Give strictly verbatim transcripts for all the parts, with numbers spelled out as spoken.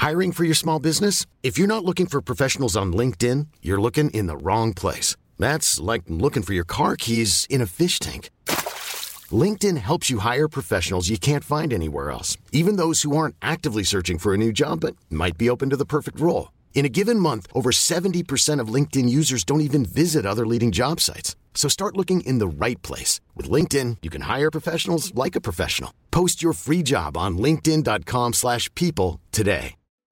Hiring for your small business? If you're not looking for professionals on LinkedIn, you're looking in the wrong place. That's like looking for your car keys in a fish tank. LinkedIn helps you hire professionals you can't find anywhere else, even those who aren't actively searching for a new job but might be open to the perfect role. In a given month, over seventy percent of LinkedIn users don't even visit other leading job sites. So start looking in the right place. With LinkedIn, you can hire professionals like a professional. Post your free job on linkedin dot com slash people today.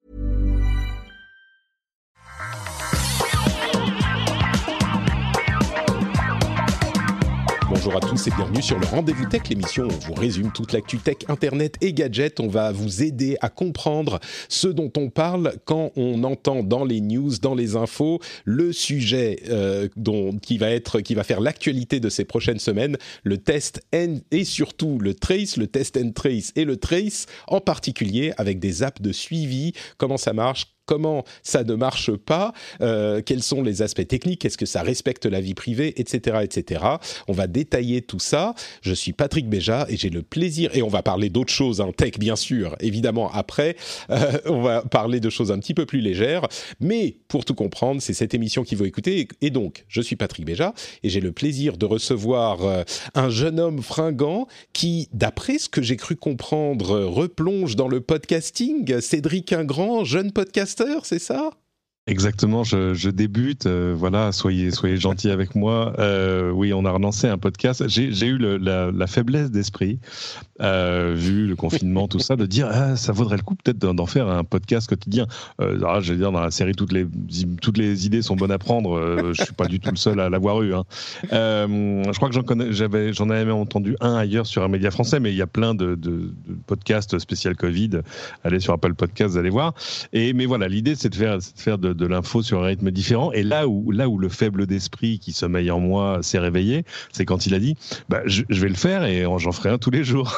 Bonjour à tous et bienvenue sur le Rendez-vous Tech, l'émission où on vous résume toute l'actu tech, internet et gadgets. On va vous aider à comprendre ce dont on parle quand on entend dans les news, dans les infos, le sujet euh, dont, qui, va être, qui va faire l'actualité de ces prochaines semaines, le test and, et surtout le trace, le test and trace et le trace, en particulier avec des apps de suivi, comment ça marche, comment ça ne marche pas, euh, quels sont les aspects techniques, est-ce que ça respecte la vie privée, et cetera, et cetera. On va détailler tout ça. Je suis Patrick Béja et j'ai le plaisir, et on va parler d'autres choses, hein, tech bien sûr, évidemment après, euh, on va parler de choses un petit peu plus légères, mais pour tout comprendre, c'est cette émission qu'il faut écouter, et donc, je suis Patrick Béja, et j'ai le plaisir de recevoir euh, un jeune homme fringant qui, d'après ce que j'ai cru comprendre, euh, replonge dans le podcasting, Cédric Ingrand, jeune podcaster, c'est ça ? Exactement, je, je débute, euh, voilà, soyez, soyez gentils avec moi. Euh, oui, on a relancé un podcast. J'ai, j'ai eu le, la, la faiblesse d'esprit, euh, vu le confinement, tout ça, de dire ah, ça vaudrait le coup peut-être d'en, d'en faire un podcast quotidien. Euh, ah, je veux dire, dans la série, toutes les, toutes les idées sont bonnes à prendre. Euh, je suis pas du tout le seul à l'avoir eu. Hein. Euh, je crois que j'en connais, j'avais, j'en avais même entendu un ailleurs sur un média français, mais il y a plein de, de, de podcasts spécial Covid. Allez sur Apple Podcasts, vous allez voir. Et mais voilà, l'idée c'est de faire, c'est de faire de de l'info sur un rythme différent. Et là où, là où le faible d'esprit qui sommeille en moi s'est réveillé, c'est quand il a dit bah, je, je vais le faire et j'en ferai un tous les jours.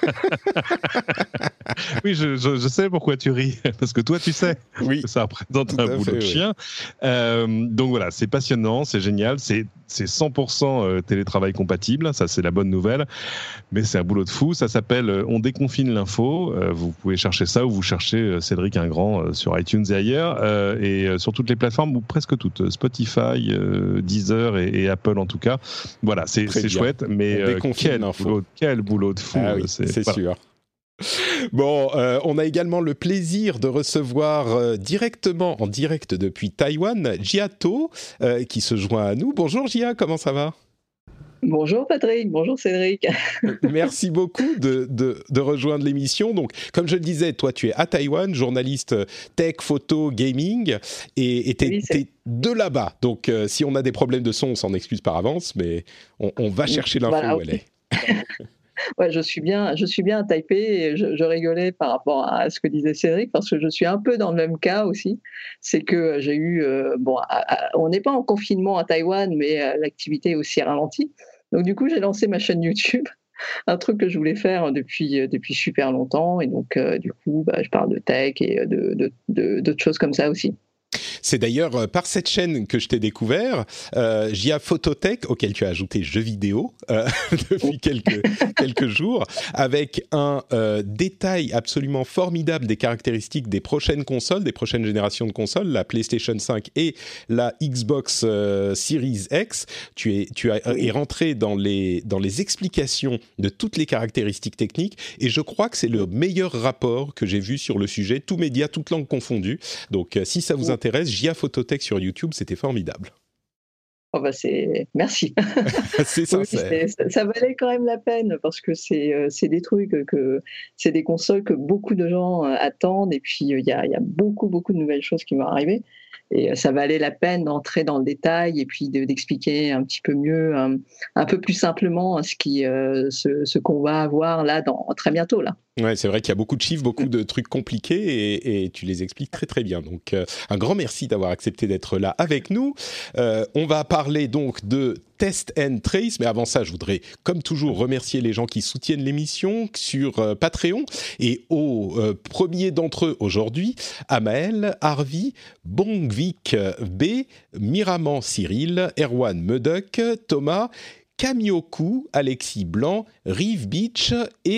Oui, je, je, je sais pourquoi tu ris. Parce que toi, tu sais. Oui. Ça représente Tout un à boulot fait, de oui. chien. Euh, donc voilà, c'est passionnant, c'est génial. C'est, c'est cent pour cent télétravail compatible. Ça, c'est la bonne nouvelle. Mais c'est un boulot de fou. Ça s'appelle On déconfine l'info. Euh, vous pouvez chercher ça ou vous cherchez Cédric Ingrand sur iTunes et ailleurs. Euh, et sur toutes les plateformes, ou presque toutes, Spotify, euh, Deezer et, et Apple en tout cas. Voilà, c'est, c'est chouette, mais euh, quel, boulot, quel boulot de fou. Ah oui, c'est, c'est voilà. sûr. Bon, euh, on a également le plaisir de recevoir euh, directement, en direct depuis Taïwan, Jia To, euh, qui se joint à nous. Bonjour Jia, comment ça va ? Bonjour Patrick, bonjour Cédric. Merci beaucoup de, de, de rejoindre l'émission. Donc, comme je le disais, toi tu es à Taïwan, journaliste tech, photo, gaming, et, et t'es, oui, t'es de là-bas. Donc, euh, si on a des problèmes de son, on s'en excuse par avance, mais on, on va chercher l'info voilà, où elle est. Ouais, je suis bien, je suis bien à Taipei et je, je rigolais par rapport à ce que disait Cédric parce que je suis un peu dans le même cas aussi. C'est que j'ai eu, euh, bon, à, à, on n'est pas en confinement à Taïwan, mais euh, l'activité est aussi ralentie. Donc du coup, j'ai lancé ma chaîne YouTube, un truc que je voulais faire depuis depuis super longtemps et donc euh, du coup, bah, je parle de tech et de, de, de d'autres choses comme ça aussi. C'est d'ailleurs par cette chaîne que je t'ai découvert, euh, Jia Phototech, auquel tu as ajouté jeux vidéo euh, depuis quelques, quelques jours, avec un euh, détail absolument formidable des caractéristiques des prochaines consoles, des prochaines générations de consoles, la PlayStation cinq et la Xbox euh, Series X. Tu es, tu as, es rentré dans les, dans les explications de toutes les caractéristiques techniques et je crois que c'est le meilleur rapport que j'ai vu sur le sujet, tous médias, toutes langues confondues. Donc euh, si ça vous intéresse, Jia Phototech sur YouTube, c'était formidable. Oh bah c'est... Merci. C'est sincère. Oui, c'est... ça valait quand même la peine parce que c'est, c'est des trucs, que... c'est des consoles que beaucoup de gens attendent et puis il y a, y a beaucoup, beaucoup de nouvelles choses qui vont arriver. Et ça valait la peine d'entrer dans le détail et puis de, d'expliquer un petit peu mieux, un, un peu plus simplement ce, qui, euh, ce, ce qu'on va avoir là dans, très bientôt. Là. Ouais, c'est vrai qu'il y a beaucoup de chiffres, beaucoup de trucs compliqués et, et tu les expliques très très bien. Donc euh, un grand merci d'avoir accepté d'être là avec nous. Euh, on va parler donc de Test and Trace, mais avant ça, je voudrais comme toujours remercier les gens qui soutiennent l'émission sur euh, Patreon et au euh, premier d'entre eux aujourd'hui, Amael, Harvey, Bongvik B, Miraman Cyril, Erwan Meduc, Thomas, Kamioku, Alexis Blanc, Rive Beach et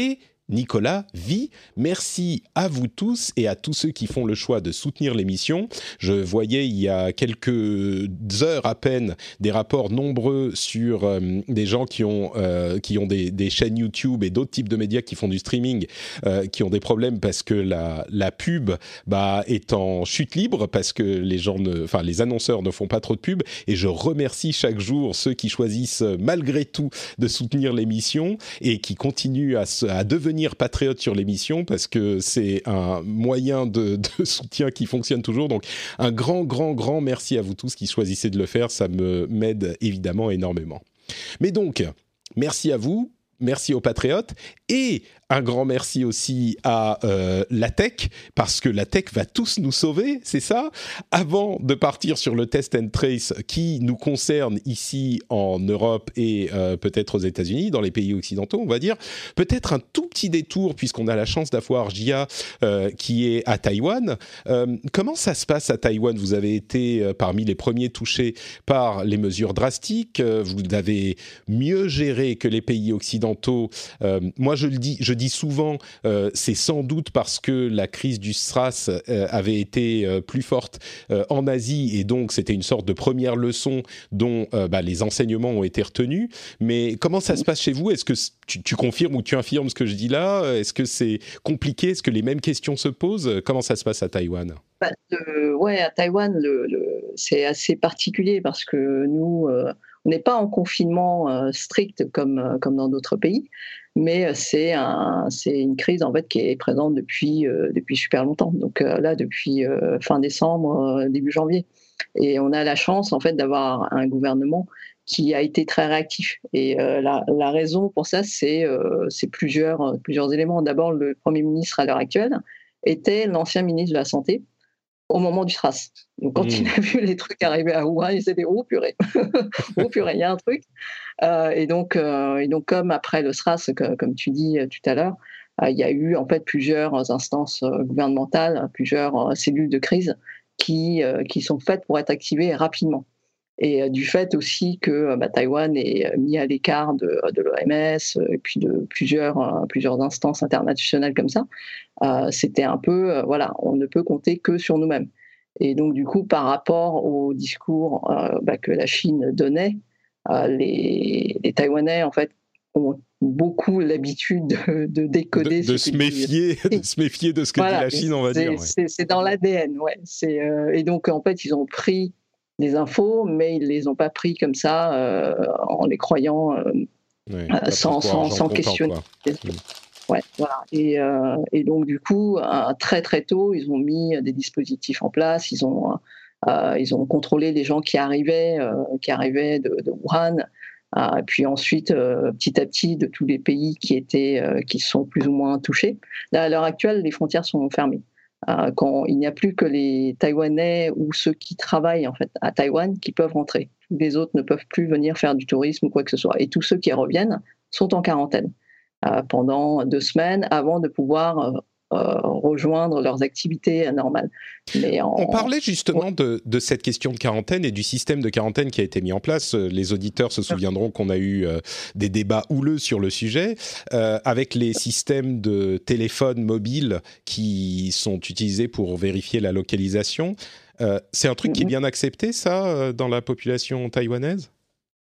Nicolas vit. Merci à vous tous et à tous ceux qui font le choix de soutenir l'émission. Je voyais il y a quelques heures à peine des rapports nombreux sur euh, des gens qui ont, euh, qui ont des, des chaînes YouTube et d'autres types de médias qui font du streaming, euh, qui ont des problèmes parce que la, la pub bah, est en chute libre, parce que les gens ne, enfin, les annonceurs ne font pas trop de pub. Et je remercie chaque jour ceux qui choisissent malgré tout de soutenir l'émission et qui continuent à, se, à devenir patriotes sur l'émission, parce que c'est un moyen de, de soutien qui fonctionne toujours. Donc un grand, grand, grand merci à vous tous qui choisissez de le faire. Ça me m'aide évidemment énormément. Mais donc, merci à vous. Merci aux patriotes et un grand merci aussi à euh, la tech, parce que la tech va tous nous sauver, c'est ça ? Avant de partir sur le test and trace qui nous concerne ici en Europe et euh, peut-être aux États-Unis, dans les pays occidentaux, on va dire, peut-être un tout petit détour, puisqu'on a la chance d'avoir Jia euh, qui est à Taïwan. Euh, comment ça se passe à Taïwan ? Vous avez été euh, parmi les premiers touchés par les mesures drastiques, euh, vous avez mieux géré que les pays occidentaux. Euh, moi, je le dis, je dis souvent, euh, c'est sans doute parce que la crise du SRAS euh, avait été euh, plus forte euh, en Asie, et donc c'était une sorte de première leçon dont euh, bah, les enseignements ont été retenus. Mais comment ça se passe chez vous ? Est-ce que tu, tu confirmes ou tu infirmes ce que je dis là ? Est-ce que c'est compliqué ? Est-ce que les mêmes questions se posent ? Comment ça se passe à Taïwan ? Bah, euh, ouais, à Taïwan, le, le, c'est assez particulier parce que nous, euh, on n'est pas en confinement euh, strict comme, euh, comme dans d'autres pays, mais c'est, un, c'est une crise en fait qui est présente depuis, euh, depuis super longtemps. Donc euh, là, depuis euh, fin décembre, euh, début janvier. Et on a la chance en fait d'avoir un gouvernement qui a été très réactif. Et euh, la, la raison pour ça, c'est, euh, c'est plusieurs, plusieurs éléments. D'abord, le Premier ministre à l'heure actuelle était l'ancien ministre de la Santé au moment du SRAS. Donc, quand mmh. il a vu les trucs arriver à Wuhan, il s'est dit « Oh purée, oh purée, il y a un truc ». Euh, et, donc, euh, et donc, comme après le SRAS, que, comme tu dis tout à l'heure, euh, il y a eu en fait plusieurs instances euh, gouvernementales, plusieurs euh, cellules de crise qui, euh, qui sont faites pour être activées rapidement. Et euh, du fait aussi que bah, Taïwan est mis à l'écart de, de l'O M S et puis de plusieurs, euh, plusieurs instances internationales comme ça, euh, c'était un peu, euh, voilà, on ne peut compter que sur nous-mêmes. Et donc du coup, par rapport au discours euh, bah, que la Chine donnait, euh, les, les Taïwanais en fait ont beaucoup l'habitude de, de décoder. De, de, se méfier, de se méfier de ce que voilà, dit la Chine, on va c'est, dire. Ouais. C'est, c'est dans l'A D N, ouais. C'est, euh, et donc en fait, ils ont pris des infos, mais ils ne les ont pas pris comme ça, euh, en les croyant euh, ouais, euh, sans, sans, sans questionner. Mmh. Ouais, voilà. Et, euh, et donc, du coup, euh, très très tôt, ils ont mis des dispositifs en place, ils ont, euh, ils ont contrôlé les gens qui arrivaient, euh, qui arrivaient de, de Wuhan, euh, et puis ensuite, euh, petit à petit, de tous les pays qui, étaient, euh, qui sont plus ou moins touchés. Là, à l'heure actuelle, les frontières sont fermées. Euh, quand il n'y a plus que les Taïwanais ou ceux qui travaillent en fait à Taïwan qui peuvent rentrer. Les autres ne peuvent plus venir faire du tourisme ou quoi que ce soit. Et tous ceux qui reviennent sont en quarantaine euh, pendant deux semaines avant de pouvoir euh, euh, rejoindre leurs activités normales. Mais en... On parlait justement de, de cette question de quarantaine et du système de quarantaine qui a été mis en place. Les auditeurs se souviendront qu'on a eu euh, des débats houleux sur le sujet, euh, avec les systèmes de téléphone mobile qui sont utilisés pour vérifier la localisation. Euh, c'est un truc mm-hmm. qui est bien accepté, ça, dans la population taïwanaise ?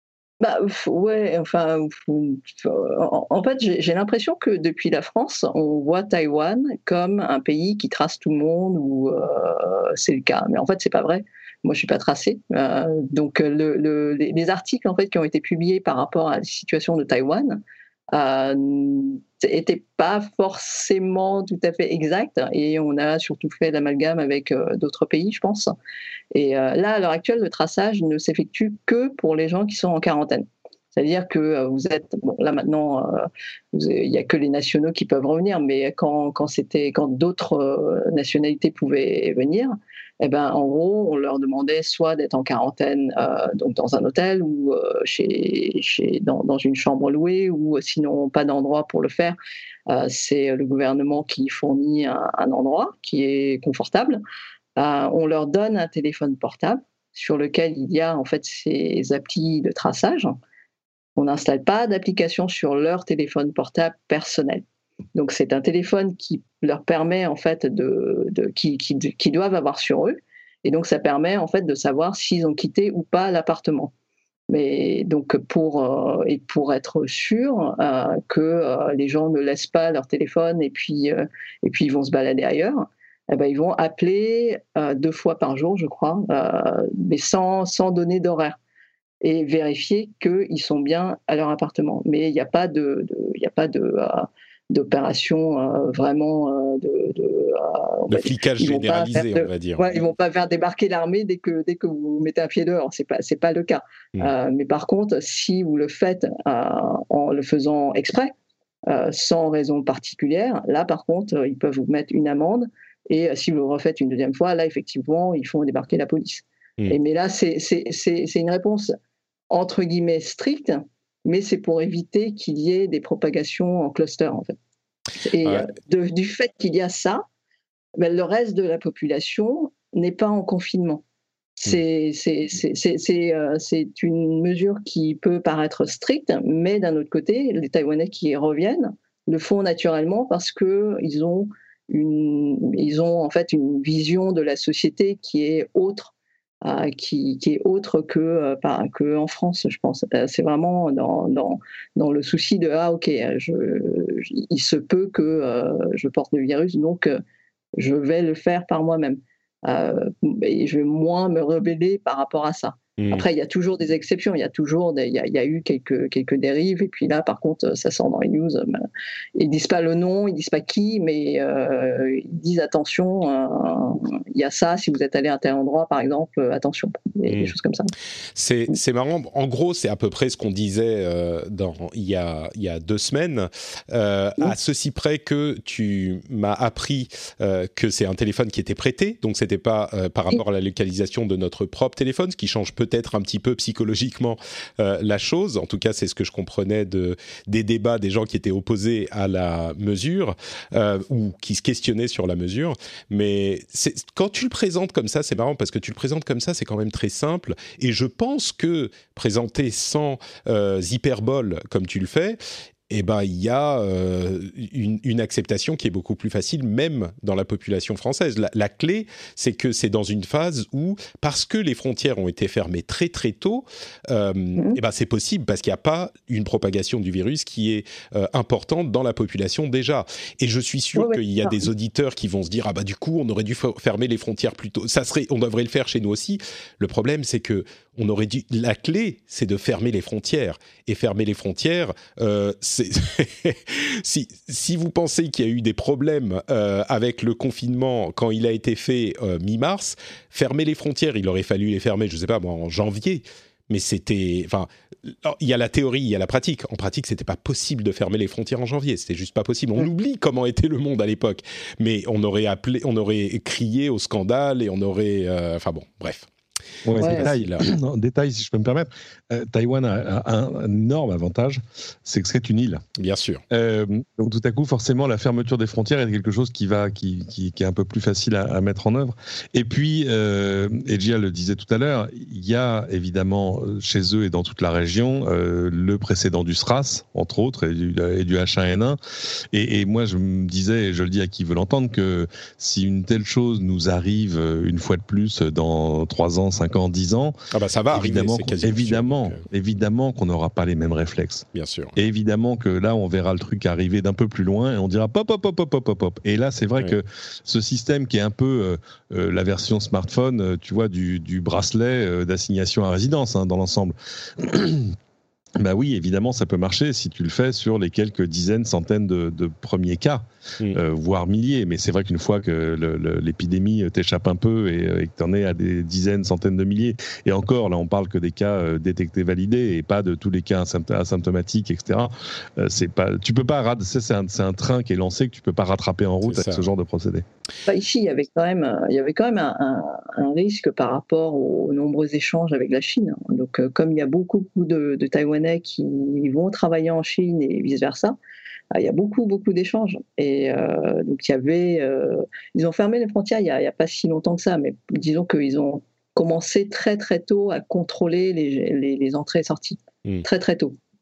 Bah ouais, enfin, en, en fait, j'ai, j'ai l'impression que depuis la France, on voit Taïwan comme un pays qui trace tout le monde, ou euh, c'est le cas. Mais en fait, c'est pas vrai. Moi, je suis pas tracée. Euh, donc, le, le, les, les articles en fait qui ont été publiés par rapport à la situation de Taïwan n'étaient euh, pas forcément tout à fait exacts, et on a surtout fait l'amalgame avec euh, d'autres pays, je pense. Et euh, là, à l'heure actuelle, le traçage ne s'effectue que pour les gens qui sont en quarantaine. C'est-à-dire que euh, vous êtes, bon, là maintenant, euh, il n'y a que les nationaux qui peuvent revenir, mais quand, quand, c'était, quand d'autres euh, nationalités pouvaient venir, eh ben, en gros, on leur demandait soit d'être en quarantaine euh, donc dans un hôtel ou euh, chez, chez, dans, dans une chambre louée, ou sinon pas d'endroit pour le faire. Euh, c'est le gouvernement qui fournit un, un endroit qui est confortable. Euh, on leur donne un téléphone portable sur lequel il y a en fait ces applis de traçage. On n'installe pas d'application sur leur téléphone portable personnel. Donc c'est un téléphone qui leur permet en fait de, de qui, qui, qui doivent avoir sur eux, et donc ça permet en fait de savoir s'ils ont quitté ou pas l'appartement. Mais donc pour euh, et pour être sûr euh, que euh, les gens ne laissent pas leur téléphone et puis euh, et puis ils vont se balader ailleurs, eh ben ils vont appeler euh, deux fois par jour, je crois, euh, mais sans sans donner d'horaire, et vérifier qu'ils sont bien à leur appartement. Mais il n'y a pas de, de il y a pas de euh, d'opération euh, vraiment euh, de, de, euh, de flicage généralisé, de, on va dire. Ouais, ils vont pas faire débarquer l'armée dès que dès que vous mettez un pied dehors. C'est pas c'est pas le cas. Mmh. Euh, mais par contre, si vous le faites euh, en le faisant exprès, euh, sans raison particulière, là par contre, euh, ils peuvent vous mettre une amende. Et euh, si vous le refaites une deuxième fois, là effectivement, ils font débarquer la police. Mmh. Et mais là, c'est c'est c'est c'est une réponse entre guillemets stricte, mais c'est pour éviter qu'il y ait des propagations en cluster, en fait. Et ouais. de, du fait qu'il y a ça, ben, le reste de la population n'est pas en confinement. C'est, mmh. c'est, c'est, c'est, c'est, euh, c'est une mesure qui peut paraître stricte, mais d'un autre côté, les Taïwanais qui reviennent le font naturellement parce qu'ils ont, une, ils ont en fait une vision de la société qui est autre. Euh, qui, qui est autre que, euh, pas, que en France, je pense. Euh, c'est vraiment dans, dans, dans le souci de ah ok, je, je, il se peut que euh, je porte le virus, donc euh, je vais le faire par moi-même. Euh, et je vais moins me rebeller par rapport à ça. Mmh. Après, il y a toujours des exceptions, il y a toujours des, il y a, il y a eu quelques, quelques dérives, et puis là, par contre, ça sort dans les news. Ben, ils disent pas le nom, ils disent pas qui, mais euh, ils disent attention, euh, il y a ça, si vous êtes allé à tel endroit, par exemple, euh, attention, des, mmh. des choses comme ça. C'est, c'est marrant, en gros, c'est à peu près ce qu'on disait euh, dans, il, y a, il y a deux semaines, euh, mmh. à ceci près que tu m'as appris euh, que c'est un téléphone qui était prêté, donc c'était pas euh, par rapport à la localisation de notre propre téléphone, ce qui change peut peut-être un petit peu psychologiquement euh, la chose. En tout cas, c'est ce que je comprenais de, des débats des gens qui étaient opposés à la mesure euh, ou qui se questionnaient sur la mesure. Mais c'est, quand tu le présentes comme ça, c'est marrant parce que tu le présentes comme ça, c'est quand même très simple. Et je pense que présenter sans euh, hyperbole comme tu le fais, eh ben, il y a euh, une, une acceptation qui est beaucoup plus facile, même dans la population française. La, la clé, c'est que c'est dans une phase où, parce que les frontières ont été fermées très très tôt, euh, mmh. eh ben, c'est possible parce qu'il n'y a pas une propagation du virus qui est euh, importante dans la population déjà. Et je suis sûr oui, qu'il oui, y a des auditeurs qui vont se dire « Ah bah du coup, on aurait dû fermer les frontières plus tôt. Ça serait, on devrait le faire chez nous aussi. » Le problème, c'est que on aurait dû. La clé, c'est de fermer les frontières. Et fermer les frontières, euh, c'est si si vous pensez qu'il y a eu des problèmes euh, avec le confinement quand il a été fait euh, mi-mars, fermer les frontières, il aurait fallu les fermer, je sais pas moi, en janvier. Mais c'était, enfin, il y a la théorie, il y a la pratique. En pratique, c'était pas possible de fermer les frontières en janvier. C'était juste pas possible. On oublie comment était le monde à l'époque. Mais on aurait appelé, on aurait crié au scandale et on aurait, euh, enfin bon, bref. Ouais, ouais, détail, là. Non, détail, si je peux me permettre, euh, Taïwan a, a un, un énorme avantage, c'est que c'est une île. Bien sûr. Euh, donc tout à coup, forcément, la fermeture des frontières est quelque chose qui va, qui, qui, qui est un peu plus facile à, à mettre en œuvre. Et puis, euh, Ejia le disait tout à l'heure, il y a évidemment chez eux et dans toute la région euh, le précédent du SRAS, entre autres, et du, et du H un N un. Et, et moi, je me disais, et je le dis à qui veut l'entendre, que si une telle chose nous arrive une fois de plus dans trois ans, cinq ans, dix ans, ah bah ça va évidemment, arriver, c'est évidemment, sûr, donc, euh... évidemment qu'on n'aura pas les mêmes réflexes. Bien sûr. Et évidemment que là, on verra le truc arriver d'un peu plus loin et on dira pop, pop, pop, pop, pop, pop, pop. Et là, c'est vrai ouais. que ce système qui est un peu euh, euh, la version smartphone, euh, tu vois, du, du bracelet euh, d'assignation à résidence hein, dans l'ensemble. Bah oui, évidemment, ça peut marcher si tu le fais sur les quelques dizaines, centaines de, de premiers cas, mmh. euh, voire milliers. Mais c'est vrai qu'une fois que le, le, l'épidémie t'échappe un peu et, et que tu en es à des dizaines, centaines de milliers, et encore, là, on parle que des cas euh, détectés, validés, et pas de tous les cas asymptomatiques, et cetera. Euh, c'est pas, tu peux pas, c'est, c'est, un, c'est un train qui est lancé que tu peux pas rattraper en route avec ce genre de procédé. Bah ici, il y avait quand même, il y avait quand même un, un, un risque par rapport aux nombreux échanges avec la Chine. Donc, euh, comme il y a beaucoup, beaucoup de, de Taïwanais qui vont travailler en Chine et vice-versa, il y a beaucoup, beaucoup d'échanges. Et euh, donc, il y avait... Euh, ils ont fermé les frontières il n'y a, a pas si longtemps que ça, mais disons qu'ils ont commencé très, très tôt à contrôler les, les, les entrées et sorties. Mmh. Très, très tôt.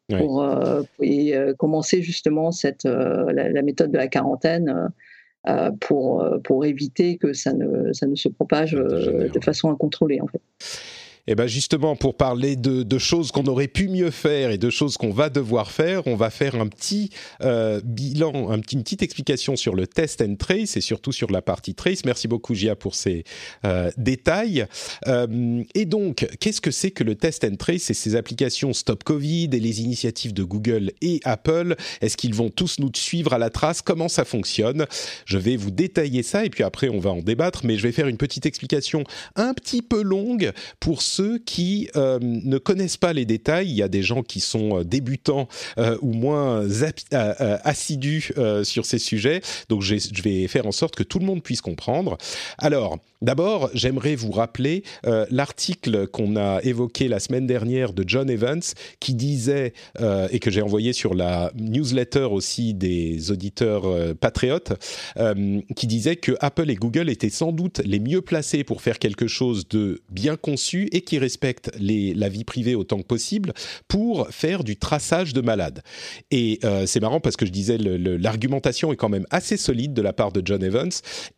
Ouais. pour euh, et euh, commencer justement cette euh, la, la méthode de la quarantaine euh, pour pour éviter que ça ne ça ne se propage Ça euh, dégénère, de ouais. façon incontrôlée en fait. Et bien justement, pour parler de, de choses qu'on aurait pu mieux faire et de choses qu'on va devoir faire, on va faire un petit euh, bilan, un petit, une petite explication sur le test and trace et surtout sur la partie trace. Merci beaucoup Gia pour ces euh, détails. Euh, et donc, qu'est-ce que c'est que le test and trace et ces applications Stop Covid et les initiatives de Google et Apple? Est-ce qu'ils vont tous nous suivre à la trace? Comment ça fonctionne? Je vais vous détailler ça et puis après on va en débattre, mais je vais faire une petite explication un petit peu longue pour ceux qui euh, ne connaissent pas les détails. Il y a des gens qui sont débutants euh, ou moins ap- euh, assidus euh, sur ces sujets. Donc, je vais faire en sorte que tout le monde puisse comprendre. Alors, d'abord, j'aimerais vous rappeler euh, l'article qu'on a évoqué la semaine dernière de John Evans qui disait, euh, et que j'ai envoyé sur la newsletter aussi des auditeurs euh, patriotes, euh, qui disait que Apple et Google étaient sans doute les mieux placés pour faire quelque chose de bien conçu et qui respecte les, la vie privée autant que possible pour faire du traçage de malades. Et euh, c'est marrant parce que je disais le, le, l'argumentation est quand même assez solide de la part de John Evans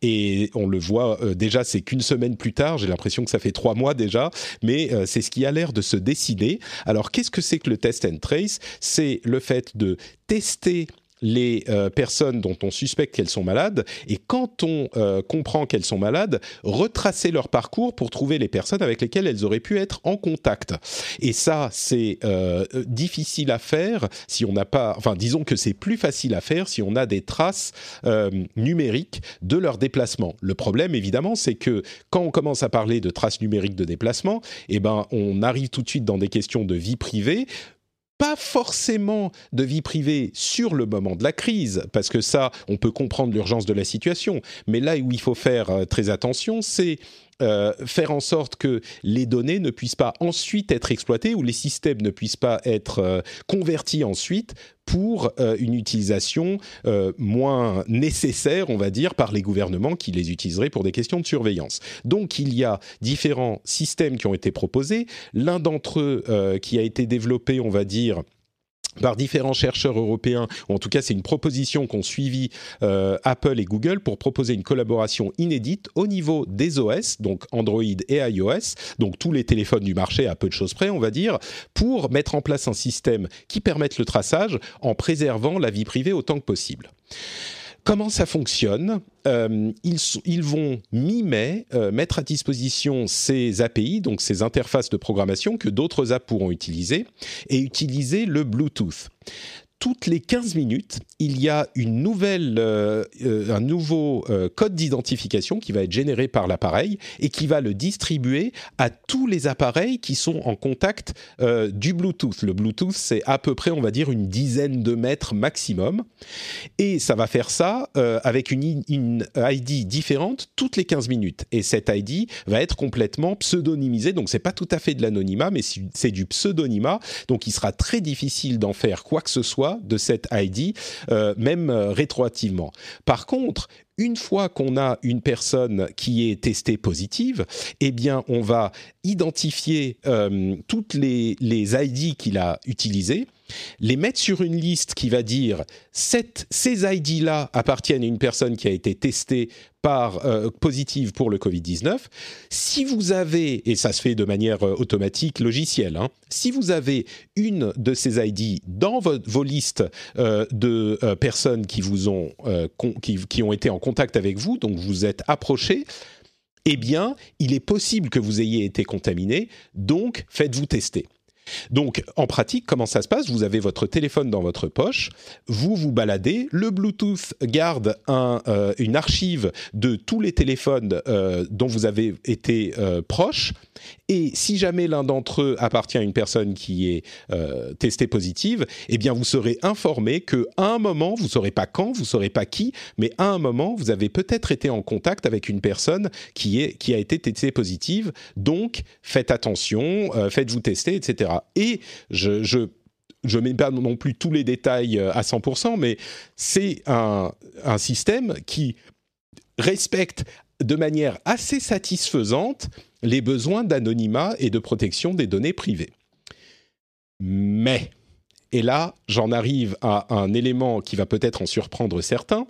et on le voit euh, déjà, c'est qu'une semaine plus tard, j'ai l'impression que ça fait trois mois déjà, mais euh, c'est ce qui a l'air de se dessiner. Alors qu'est-ce que c'est que le test and trace? C'est le fait de tester les euh, personnes dont on suspecte qu'elles sont malades et quand on euh, comprend qu'elles sont malades, retracer leur parcours pour trouver les personnes avec lesquelles elles auraient pu être en contact. Et ça, c'est euh, difficile à faire si on n'a pas... Enfin, disons que c'est plus facile à faire si on a des traces euh, numériques de leur déplacement. Le problème, évidemment, c'est que quand on commence à parler de traces numériques de déplacement, eh ben, on arrive tout de suite dans des questions de vie privée, pas forcément de vie privée sur le moment de la crise, parce que ça, on peut comprendre l'urgence de la situation. Mais là où il faut faire euh, très attention, c'est euh, faire en sorte que les données ne puissent pas ensuite être exploitées ou les systèmes ne puissent pas être euh, convertis ensuite pour euh, une utilisation euh, moins nécessaire, on va dire, par les gouvernements qui les utiliseraient pour des questions de surveillance. Donc, il y a différents systèmes qui ont été proposés. L'un d'entre eux euh, qui a été développé, on va dire, par différents chercheurs européens, ou en tout cas c'est une proposition qu'ont suivi euh, Apple et Google pour proposer une collaboration inédite au niveau des O S, donc Android et iOS, donc tous les téléphones du marché à peu de choses près on va dire, pour mettre en place un système qui permette le traçage en préservant la vie privée autant que possible. Comment ça fonctionne ? euh, ils, ils vont mi-mai euh, mettre à disposition ces A P I, donc ces interfaces de programmation que d'autres apps pourront utiliser, et utiliser le Bluetooth. Toutes les quinze minutes, il y a une nouvelle, euh, euh, un nouveau euh, code d'identification qui va être généré par l'appareil et qui va le distribuer à tous les appareils qui sont en contact euh, du Bluetooth. Le Bluetooth, c'est à peu près, on va dire, une dizaine de mètres maximum. Et ça va faire ça euh, avec une, une I D différente toutes les quinze minutes. Et cette I D va être complètement pseudonymisée. Donc, c'est pas tout à fait de l'anonymat, mais c'est du pseudonymat. Donc, il sera très difficile d'en faire quoi que ce soit de cette I D, euh, même euh, rétroactivement. Par contre, une fois qu'on a une personne qui est testée positive, eh bien, on va identifier euh, toutes les, les I D qu'il a utilisées, les mettre sur une liste qui va dire cette, ces I D-là appartiennent à une personne qui a été testée par, euh, positive pour le covid dix-neuf. Si vous avez, et ça se fait de manière euh, automatique, logicielle, hein, si vous avez une de ces I D dans vo- vos listes euh, de euh, personnes qui, vous ont, euh, con, qui, qui ont été en contact avec vous, donc vous êtes approchés, eh bien, il est possible que vous ayez été contaminé, donc faites-vous tester. Donc, en pratique, comment ça se passe ? Vous avez votre téléphone dans votre poche, vous vous baladez, le Bluetooth garde un, euh, une archive de tous les téléphones euh, dont vous avez été euh, proche, et si jamais l'un d'entre eux appartient à une personne qui est euh, testée positive, eh bien vous serez informé qu'à un moment, vous ne saurez pas quand, vous ne saurez pas qui, mais à un moment, vous avez peut-être été en contact avec une personne qui, est, qui a été testée positive, donc faites attention, euh, faites-vous tester, et cetera. Et je... je je ne mets pas non plus tous les détails à cent pour cent, mais c'est un, un système qui respecte de manière assez satisfaisante les besoins d'anonymat et de protection des données privées. Mais Et là, j'en arrive à un élément qui va peut-être en surprendre certains.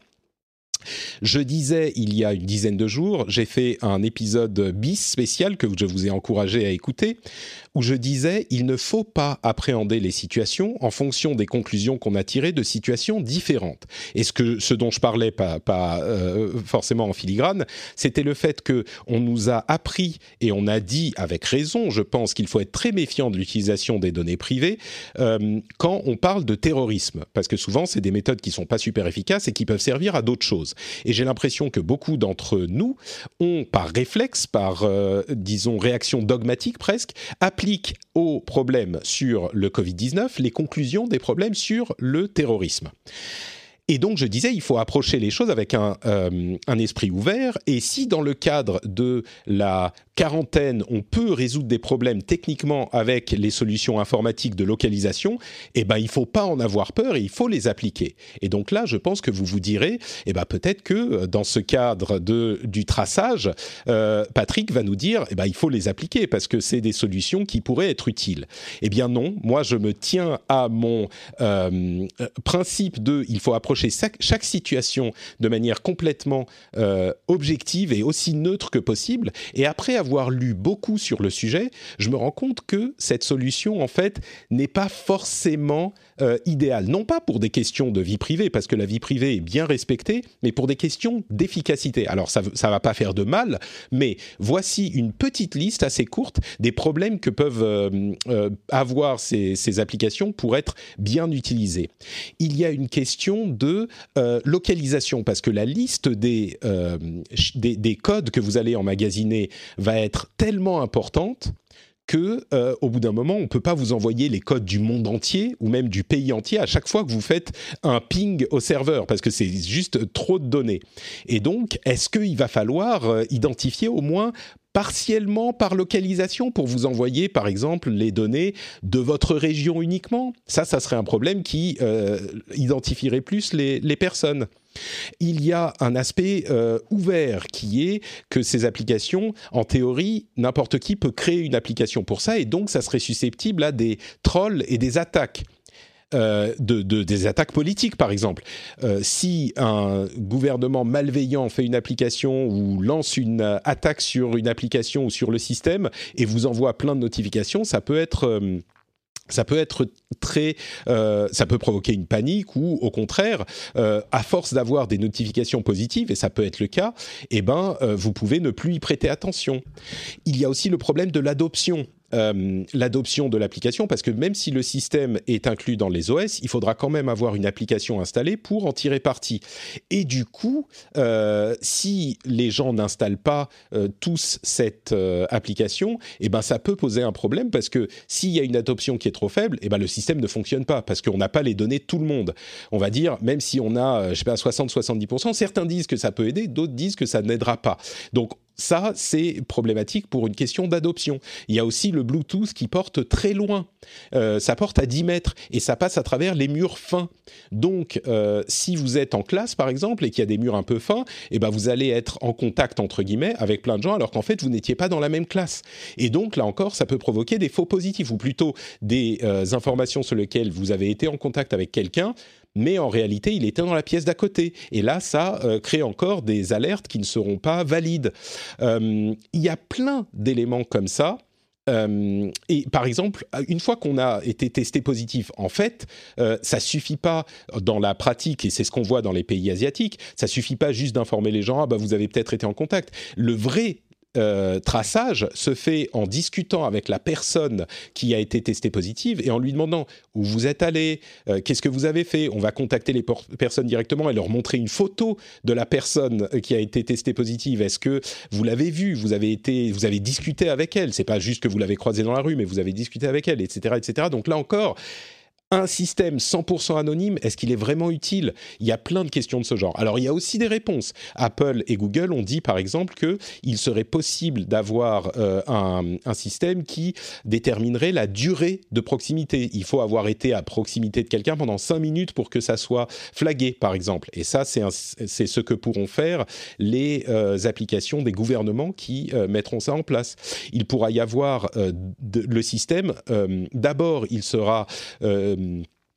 Je disais, il y a une dizaine de jours, j'ai fait un épisode bis spécial que je vous ai encouragé à écouter, où je disais, il ne faut pas appréhender les situations en fonction des conclusions qu'on a tirées de situations différentes. Et ce, que, ce dont je parlais, pas, pas euh, forcément en filigrane, c'était le fait qu'on nous a appris et on a dit, avec raison, je pense qu'il faut être très méfiant de l'utilisation des données privées euh, quand on parle de terrorisme. Parce que souvent, c'est des méthodes qui ne sont pas super efficaces et qui peuvent servir à d'autres choses. Et j'ai l'impression que beaucoup d'entre nous ont, par réflexe, par, euh, disons, réaction dogmatique presque, appliquent aux problèmes sur le covid dix-neuf les conclusions des problèmes sur le terrorisme. Et donc, je disais, il faut approcher les choses avec un, euh, un esprit ouvert. Et si, dans le cadre de la quarantaine, on peut résoudre des problèmes techniquement avec les solutions informatiques de localisation, eh ben, il ne faut pas en avoir peur et il faut les appliquer. Et donc là, je pense que vous vous direz, eh ben, peut-être que dans ce cadre de, du traçage, euh, Patrick va nous dire, eh ben, il faut les appliquer parce que c'est des solutions qui pourraient être utiles. Eh bien non, moi, je me tiens à mon euh, principe de, il faut approcher Chaque, chaque situation de manière complètement euh, objective et aussi neutre que possible. Et après avoir lu beaucoup sur le sujet, je me rends compte que cette solution, en fait, n'est pas forcément euh, idéale. Non pas pour des questions de vie privée, parce que la vie privée est bien respectée, mais pour des questions d'efficacité. Alors, ça ne va pas faire de mal, mais voici une petite liste assez courte des problèmes que peuvent euh, euh, avoir ces, ces applications pour être bien utilisées. Il y a une question de de euh, localisation, parce que la liste des, euh, des, des codes que vous allez emmagasiner va être tellement importante que, euh, au bout d'un moment, on ne peut pas vous envoyer les codes du monde entier ou même du pays entier à chaque fois que vous faites un ping au serveur, parce que c'est juste trop de données. Et donc, est-ce qu'il va falloir euh, identifier au moins partiellement par localisation pour vous envoyer, par exemple, les données de votre région uniquement? Ça, ça serait un problème qui euh, identifierait plus les, les personnes. Il y a un aspect euh, ouvert qui est que ces applications, en théorie, n'importe qui peut créer une application pour ça et donc ça serait susceptible à des trolls et des attaques. Euh, de, de, des attaques politiques, par exemple. Euh, si un gouvernement malveillant fait une application ou lance une euh, attaque sur une application ou sur le système et vous envoie plein de notifications, ça peut être... Euh, Ça peut être très, euh, ça peut provoquer une panique ou au contraire, euh, à force d'avoir des notifications positives, et ça peut être le cas, eh ben, euh, vous pouvez ne plus y prêter attention. Il y a aussi le problème de l'adoption. Euh, l'adoption de l'application, parce que même si le système est inclus dans les O S, il faudra quand même avoir une application installée pour en tirer parti. Et du coup, euh, si les gens n'installent pas euh, tous cette euh, application, eh ben, ça peut poser un problème, parce que s'il y a une adoption qui est trop faible, eh ben, le système ne fonctionne pas, parce qu'on n'a pas les données de tout le monde. On va dire, même si on a, je sais pas, soixante à soixante-dix pour cent, certains disent que ça peut aider, d'autres disent que ça n'aidera pas. Donc, ça, c'est problématique pour une question d'adoption. Il y a aussi le Bluetooth qui porte très loin. Euh, ça porte à dix mètres et ça passe à travers les murs fins. Donc, euh, si vous êtes en classe, par exemple, et qu'il y a des murs un peu fins, eh ben, vous allez être en contact, entre guillemets, avec plein de gens, alors qu'en fait, vous n'étiez pas dans la même classe. Et donc, là encore, ça peut provoquer des faux positifs, ou plutôt des euh, informations sur lesquelles vous avez été en contact avec quelqu'un, mais en réalité, il était dans la pièce d'à côté. Et là, ça euh, crée encore des alertes qui ne seront pas valides. Euh, il y a plein d'éléments comme ça. Euh, et par exemple, une fois qu'on a été testé positif, en fait, euh, ça suffit pas dans la pratique, et c'est ce qu'on voit dans les pays asiatiques, ça suffit pas juste d'informer les gens, ah bah vous avez peut-être été en contact. Le vrai Euh, traçage se fait en discutant avec la personne qui a été testée positive et en lui demandant où vous êtes allé, euh, qu'est-ce que vous avez fait. On va contacter les por- personnes directement et leur montrer une photo de la personne qui a été testée positive. Est-ce que vous l'avez vue, vous avez été, vous avez discuté avec elle. C'est pas juste que vous l'avez croisée dans la rue, mais vous avez discuté avec elle, et cetera, et cetera. Donc là encore, un système cent pour cent anonyme, est-ce qu'il est vraiment utile ? Il y a plein de questions de ce genre. Alors, il y a aussi des réponses. Apple et Google ont dit, par exemple, qu'il serait possible d'avoir euh, un, un système qui déterminerait la durée de proximité. Il faut avoir été à proximité de quelqu'un pendant cinq minutes pour que ça soit flagué, par exemple. Et ça, c'est, un, c'est ce que pourront faire les euh, applications des gouvernements qui euh, mettront ça en place. Il pourra y avoir euh, de, le système, euh, d'abord, il sera... Euh,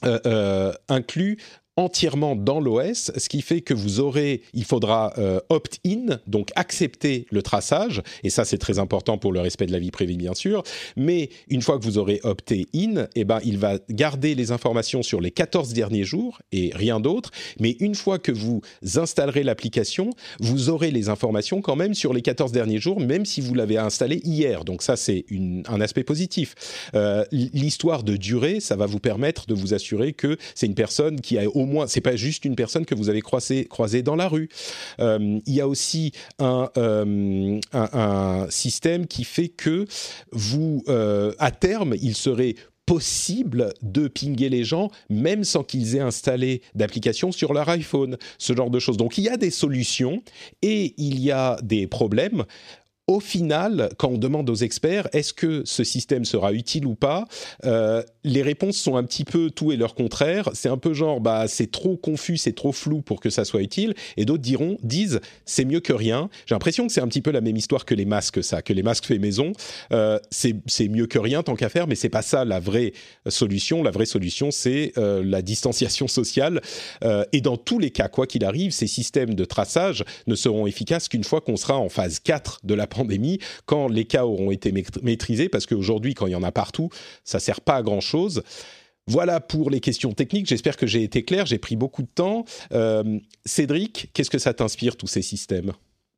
euh, euh, inclus entièrement dans l'O S, ce qui fait que vous aurez, il faudra euh, opt-in, donc accepter le traçage, et ça c'est très important pour le respect de la vie privée bien sûr, mais une fois que vous aurez opté-in, eh ben, il va garder les informations sur les quatorze derniers jours et rien d'autre, mais une fois que vous installerez l'application, vous aurez les informations quand même sur les quatorze derniers jours, même si vous l'avez installé hier, donc ça c'est une, un aspect positif. Euh, l'histoire de durée, ça va vous permettre de vous assurer que c'est une personne qui a au Au moins, c'est pas juste une personne que vous avez croisée croisée dans la rue. Euh, il y a aussi un, euh, un, un système qui fait que vous, euh, à terme, il serait possible de pinguer les gens même sans qu'ils aient installé d'application sur leur iPhone, ce genre de choses. Donc il y a des solutions et il y a des problèmes. Au final, quand on demande aux experts est-ce que ce système sera utile ou pas, euh, les réponses sont un petit peu tout et leur contraire. C'est un peu genre bah c'est trop confus, c'est trop flou pour que ça soit utile. Et d'autres diront disent c'est mieux que rien. J'ai l'impression que c'est un petit peu la même histoire que les masques, ça, que les masques faits maison. Euh, c'est c'est mieux que rien tant qu'à faire, mais c'est pas ça la vraie solution. La vraie solution c'est euh, la distanciation sociale. Euh, et dans tous les cas, quoi qu'il arrive, ces systèmes de traçage ne seront efficaces qu'une fois qu'on sera en phase quatre de la pandémie, quand les cas auront été maîtrisés, parce qu'aujourd'hui, quand il y en a partout, ça ne sert pas à grand-chose. Voilà pour les questions techniques. J'espère que j'ai été clair, j'ai pris beaucoup de temps. Euh, Cédric, qu'est-ce que ça t'inspire, tous ces systèmes ?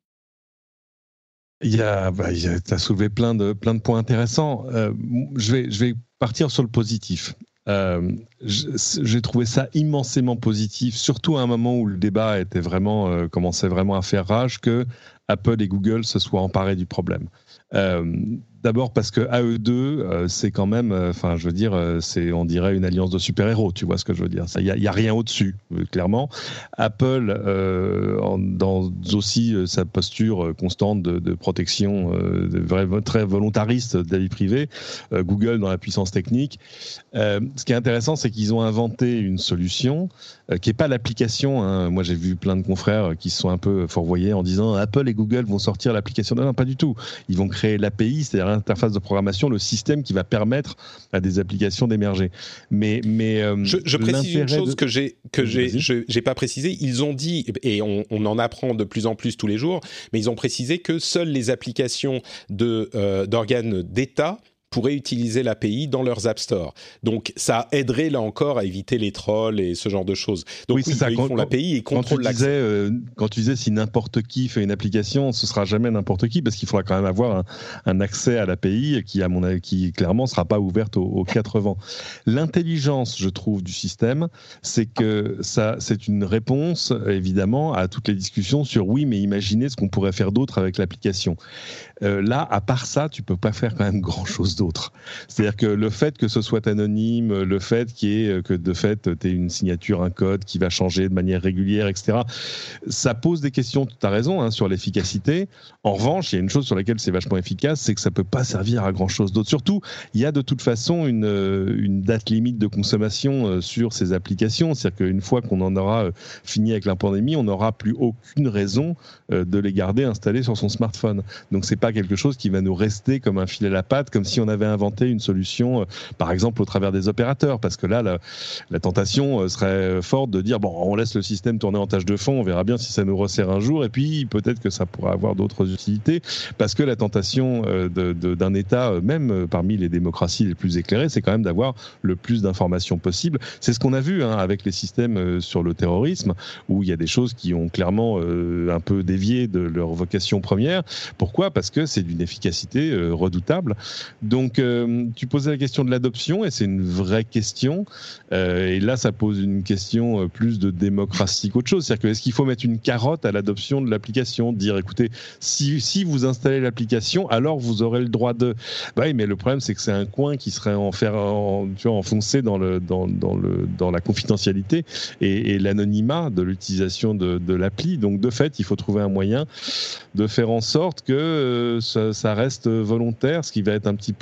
Il y a, bah, il y a, t'as soulevé plein de, plein de points intéressants. Euh, je vais, je vais partir sur le positif. Euh, j'ai trouvé ça immensément positif, surtout à un moment où le débat était vraiment, euh, commençait vraiment à faire rage, que Apple et Google se soient emparés du problème. Euh, D'abord parce que à eux deux, euh, c'est quand même, enfin, euh, je veux dire, euh, c'est, on dirait une alliance de super-héros. Tu vois ce que je veux dire ? Il y a, y a rien au-dessus, euh, clairement. Apple, euh, en, dans aussi euh, sa posture constante de, de protection, euh, de vrai, très volontariste de la vie privée. Euh, Google dans la puissance technique. Euh, ce qui est intéressant, c'est qu'ils ont inventé une solution euh, qui est pas l'application. Hein. Moi, j'ai vu plein de confrères qui se sont un peu fourvoyés en disant Apple et Google vont sortir l'application. Non, non, pas du tout. Ils vont créer l'A P I, c'est-à-dire l'interface de programmation, le système qui va permettre à des applications d'émerger. Mais, mais euh, je, je précise une chose de... que j'ai que j'ai, je, j'ai pas précisé. Ils ont dit, et on, on en apprend de plus en plus tous les jours, mais ils ont précisé que seules les applications de euh, d'organes d'État pourraient utiliser l'A P I dans leurs App Store. Donc, ça aiderait, là encore, à éviter les trolls et ce genre de choses. Donc, oui, oui ça. Ils quand, font l'A P I et contrôlent l'accès. Disais, euh, quand tu disais si n'importe qui fait une application, ce sera jamais n'importe qui, parce qu'il faudra quand même avoir un, un accès à l'A P I qui, à mon avis, qui clairement ne sera pas ouverte aux, aux quatre vents. L'intelligence, je trouve, du système, c'est que ça, c'est une réponse, évidemment, à toutes les discussions sur oui, mais imaginez ce qu'on pourrait faire d'autre avec l'application. Euh, là, à part ça, tu peux pas faire quand même grand-chose d'autre. C'est-à-dire que le fait que ce soit anonyme, le fait qu'il y ait, que de fait tu aies une signature, un code qui va changer de manière régulière, et cetera, ça pose des questions, tu as raison, hein, sur l'efficacité. En revanche, il y a une chose sur laquelle c'est vachement efficace, c'est que ça peut pas servir à grand-chose d'autre. Surtout, il y a de toute façon une, une date limite de consommation sur ces applications. C'est-à-dire qu'une fois qu'on en aura fini avec la pandémie, on n'aura plus aucune raison de les garder installés sur son smartphone. Donc c'est pas quelque chose qui va nous rester comme un fil à la patte, comme si on avait inventé une solution, euh, par exemple au travers des opérateurs, parce que là, la, la tentation euh, serait forte de dire bon, on laisse le système tourner en tâche de fond, on verra bien si ça nous resserre un jour, et puis peut-être que ça pourra avoir d'autres utilités, parce que la tentation euh, de, de, d'un État, euh, même euh, parmi les démocraties les plus éclairées, c'est quand même d'avoir le plus d'informations possible. C'est ce qu'on a vu hein, avec les systèmes euh, sur le terrorisme, où il y a des choses qui ont clairement euh, un peu dévié de leur vocation première. Pourquoi ? Parce que c'est d'une efficacité euh, redoutable. Donc, euh, tu posais la question de l'adoption, et c'est une vraie question. Euh, et là, ça pose une question euh, plus de démocratie qu'autre chose. C'est-à-dire que est-ce qu'il faut mettre une carotte à l'adoption de l'application, dire, écoutez, si, si vous installez l'application, alors vous aurez le droit de... Bah oui, mais le problème, c'est que c'est un coin qui serait enfer... en, tu vois, enfoncé dans, le, dans, dans, le, dans la confidentialité et, et l'anonymat de l'utilisation de, de l'appli. Donc, de fait, il faut trouver un moyen de faire en sorte que euh, ça, ça reste volontaire, ce qui va être un petit peu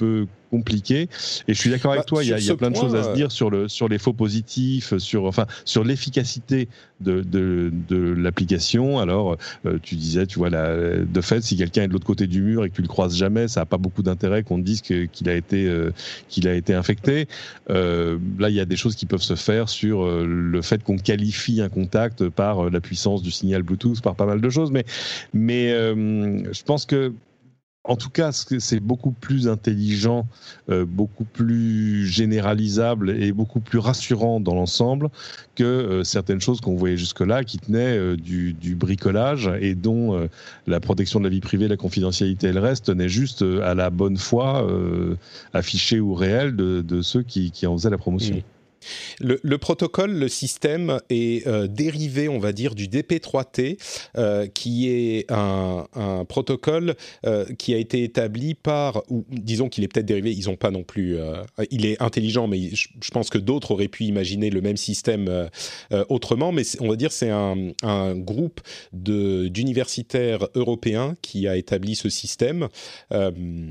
peu compliqué. Et je suis d'accord avec bah, toi, il y a, il y a plein point, de choses à se dire sur, le, sur les faux positifs, sur, enfin, sur l'efficacité de, de, de l'application. Alors, euh, tu disais, tu vois, la, de fait, si quelqu'un est de l'autre côté du mur et que tu le croises jamais, ça n'a pas beaucoup d'intérêt qu'on te dise que, qu'il, a été, euh, qu'il a été infecté. Euh, là, il y a des choses qui peuvent se faire sur euh, le fait qu'on qualifie un contact par euh, la puissance du signal Bluetooth, par pas mal de choses. Mais, mais euh, je pense que en tout cas, c'est beaucoup plus intelligent, euh, beaucoup plus généralisable et beaucoup plus rassurant dans l'ensemble que euh, certaines choses qu'on voyait jusque-là qui tenaient euh, du, du bricolage et dont euh, la protection de la vie privée, la confidentialité et le reste tenaient juste euh, à la bonne foi euh, affichée ou réelle de, de ceux qui, qui en faisaient la promotion. Mmh. Le, le protocole, le système est euh, dérivé, on va dire, du D P trois T, euh, qui est un, un protocole euh, qui a été établi par, ou disons qu'il est peut-être dérivé, ils n'ont pas non plus, euh, il est intelligent, mais je, je pense que d'autres auraient pu imaginer le même système euh, euh, autrement, mais on va dire c'est un, un groupe de, d'universitaires européens qui a établi ce système. Euh,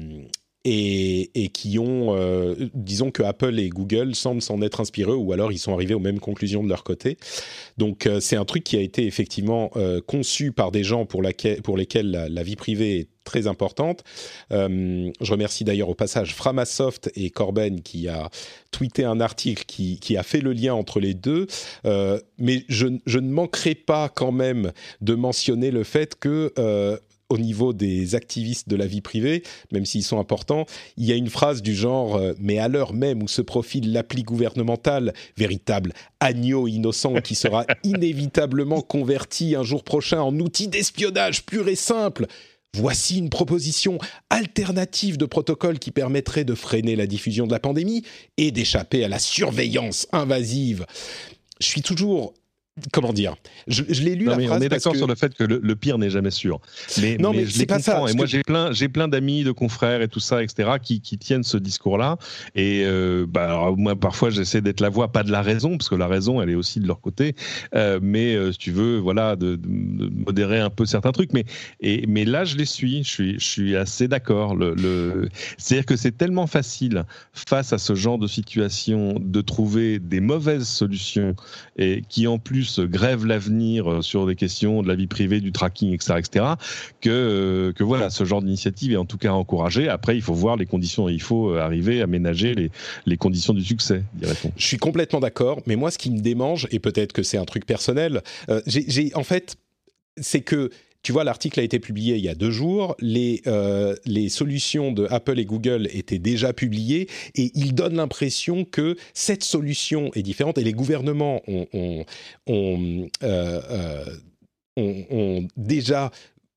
Et, et qui ont, euh, disons que Apple et Google semblent s'en être inspirés, ou alors ils sont arrivés aux mêmes conclusions de leur côté. Donc euh, c'est un truc qui a été effectivement euh, conçu par des gens pour, laquelle, pour lesquels la, la vie privée est très importante. Euh, je remercie d'ailleurs au passage Framasoft et Corben qui a tweeté un article qui, qui a fait le lien entre les deux. Euh, mais je, je ne manquerai pas quand même de mentionner le fait que euh, au niveau des activistes de la vie privée, même s'ils sont importants, il y a une phrase du genre euh, « mais à l'heure même où se profile l'appli gouvernementale, véritable agneau innocent qui sera inévitablement converti un jour prochain en outil d'espionnage pur et simple, voici une proposition alternative de protocole qui permettrait de freiner la diffusion de la pandémie et d'échapper à la surveillance invasive. » Je suis toujours... Comment dire ? Je, je l'ai lu non, la mais phrase on est d'accord que... sur le fait que le, le pire n'est jamais sûr. Mais, non, mais, mais je c'est les pas comprends. ça. Et moi, que... j'ai plein, j'ai plein d'amis, de confrères et tout ça, et cetera, qui, qui tiennent ce discours-là. Et euh, bah, alors, moi, parfois, j'essaie d'être la voix, pas de la raison, parce que la raison, elle est aussi de leur côté. Euh, mais euh, si tu veux, voilà, de, de modérer un peu certains trucs. Mais, et, mais là, je les suis. Je suis, je suis assez d'accord. Le, le... C'est-à-dire que c'est tellement facile, face à ce genre de situation, de trouver des mauvaises solutions et qui, en plus, grèvent l'avenir sur des questions de la vie privée, du tracking, et cetera, et cetera, que, que voilà, ce genre d'initiative est en tout cas encouragé. Après, il faut voir les conditions, il faut arriver à ménager les, les conditions du succès, dirait-on. Je suis complètement d'accord, mais moi, ce qui me démange, et peut-être que c'est un truc personnel, euh, j'ai, j'ai, en fait, c'est que tu vois, l'article a été publié il y a deux jours, les, euh, les solutions de Apple et Google étaient déjà publiées et il donne l'impression que cette solution est différente et les gouvernements ont, ont, ont, euh, euh, ont, ont déjà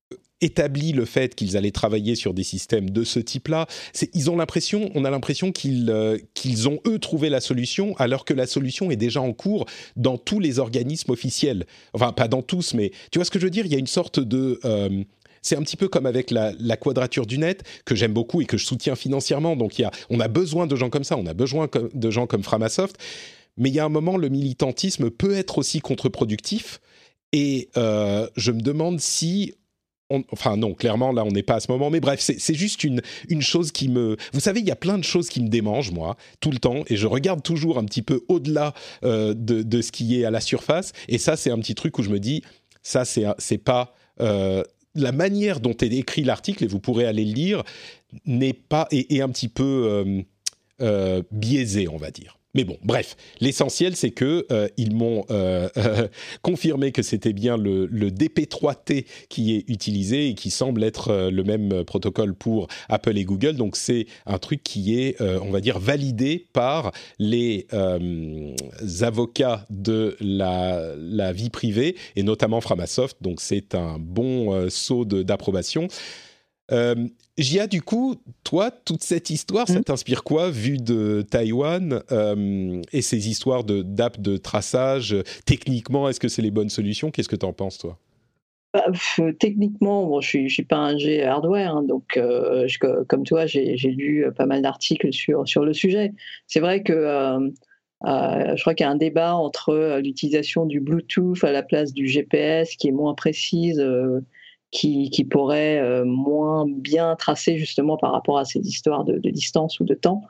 établi le fait qu'ils allaient travailler sur des systèmes de ce type-là. C'est, ils ont l'impression, on a l'impression qu'ils, euh, qu'ils ont eux trouvé la solution, alors que la solution est déjà en cours dans tous les organismes officiels. Enfin, pas dans tous, mais tu vois ce que je veux dire ? Il y a une sorte de... Euh, c'est un petit peu comme avec la, la quadrature du net, que j'aime beaucoup et que je soutiens financièrement. Donc, il y a, on a besoin de gens comme ça, on a besoin de gens comme Framasoft. Mais il y a un moment, le militantisme peut être aussi contre-productif. Et euh, je me demande si... On, enfin non, clairement, là, on n'est pas à ce moment. Mais bref, c'est, c'est juste une, une chose qui me... Vous savez, il y a plein de choses qui me démangent, moi, tout le temps. Et je regarde toujours un petit peu au-delà euh, de, de ce qui est à la surface. Et ça, c'est un petit truc où je me dis, ça, c'est, c'est pas... Euh, la manière dont est écrit l'article, et vous pourrez aller le lire, n'est pas... est, est un petit peu euh, euh, biaisée, on va dire. Mais bon, bref, l'essentiel, c'est qu'ils euh, m'ont euh, euh, confirmé que c'était bien le, le D P trois T qui est utilisé et qui semble être euh, le même protocole pour Apple et Google. Donc, c'est un truc qui est, euh, on va dire, validé par les euh, avocats de la, la vie privée, et notamment Framasoft. Donc, c'est un bon euh, saut de, d'approbation. Euh, Gia, du coup, toi, toute cette histoire, mmh. ça t'inspire quoi, vu de Taïwan euh, et ces histoires de, d'app de traçage? Techniquement, est-ce que c'est les bonnes solutions? Qu'est-ce que tu en penses, toi? Bah, euh, techniquement, bon, je ne suis pas un G hardware, hein, donc euh, je, comme toi, j'ai, j'ai lu pas mal d'articles sur, sur le sujet. C'est vrai que euh, euh, je crois qu'il y a un débat entre l'utilisation du Bluetooth à la place du G P S qui est moins précise. Euh, qui, qui pourrait euh, moins bien tracer justement par rapport à ces histoires de, de distance ou de temps.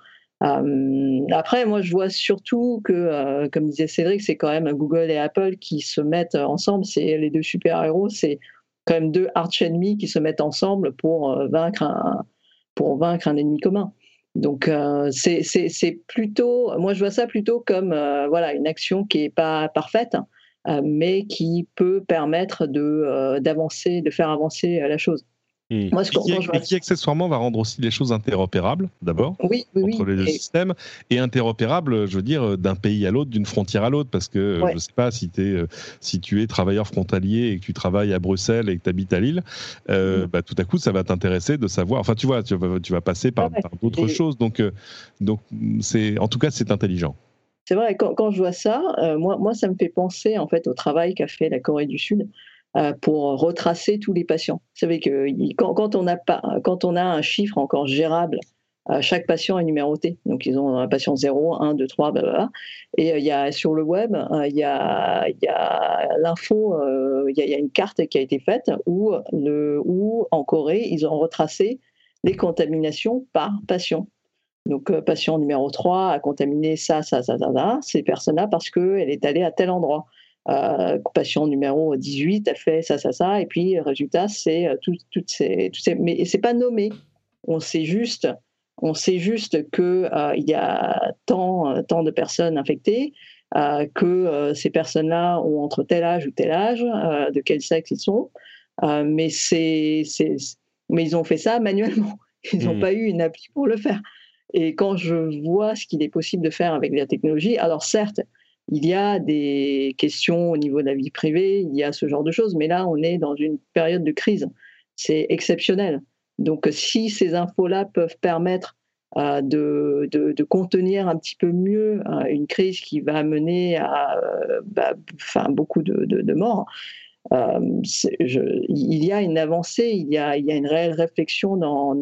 Euh, après, moi, je vois surtout que, euh, comme disait Cédric, c'est quand même Google et Apple qui se mettent ensemble. C'est les deux super-héros, c'est quand même deux arch-ennemis qui se mettent ensemble pour euh, vaincre un, pour vaincre un ennemi commun. Donc, euh, c'est, c'est, c'est plutôt, moi, je vois ça plutôt comme euh, voilà, une action qui n'est pas parfaite, euh, mais qui peut permettre de, euh, d'avancer, de faire avancer la chose. Mmh. Moi, quand, qui, quand je mais qui accessoirement va rendre aussi les choses interopérables, d'abord, oui, oui, entre oui, les deux et... systèmes, et interopérables, je veux dire, d'un pays à l'autre, d'une frontière à l'autre, parce que ouais. je ne sais pas si, t'es, si tu es travailleur frontalier et que tu travailles à Bruxelles et que tu habites à Lille, euh, mmh. bah, tout à coup, ça va t'intéresser de savoir, enfin, tu vois, tu vas, tu vas passer par, ouais, par d'autres et... choses, donc, euh, donc c'est, en tout cas, c'est intelligent. C'est vrai, quand, quand je vois ça, euh, moi, moi, ça me fait penser, en fait, au travail qu'a fait la Corée du Sud, pour retracer tous les patients. Vous savez que quand, quand, on a pas, quand on a un chiffre encore gérable, chaque patient est numéroté. Donc, ils ont un patient zéro, un, deux, trois, blablabla. Et il y a, sur le web, il y a, il y a l'info, il y a, il y a une carte qui a été faite où, le, où, en Corée, ils ont retracé les contaminations par patient. Donc, patient numéro trois a contaminé ça, ça, ça, ça, ça, ces personnes-là parce qu'elle est allée à tel endroit. Euh, patient numéro dix-huit a fait ça, ça, ça, et puis le résultat, c'est euh, toutes tout ces, tout ces... Mais c'est pas nommé. On sait juste, on sait juste qu'il euh, y a tant, tant de personnes infectées, euh, que euh, ces personnes-là ont entre tel âge ou tel âge, euh, de quel sexe ils sont, euh, mais, c'est, c'est, mais ils ont fait ça manuellement. Ils n'ont mmh. pas eu une appli pour le faire. Et quand je vois ce qu'il est possible de faire avec la technologie, alors certes, il y a des questions au niveau de la vie privée, il y a ce genre de choses, mais là, on est dans une période de crise. C'est exceptionnel. Donc, si ces infos-là peuvent permettre euh, de, de, de contenir un petit peu mieux euh, une crise qui va mener à euh, bah, enfin, beaucoup de, de, de morts, euh, je, il y a une avancée, il y a, il y a une réelle réflexion dans,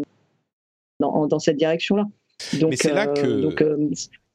dans, dans cette direction-là. Donc, mais c'est là que... Euh, donc, euh,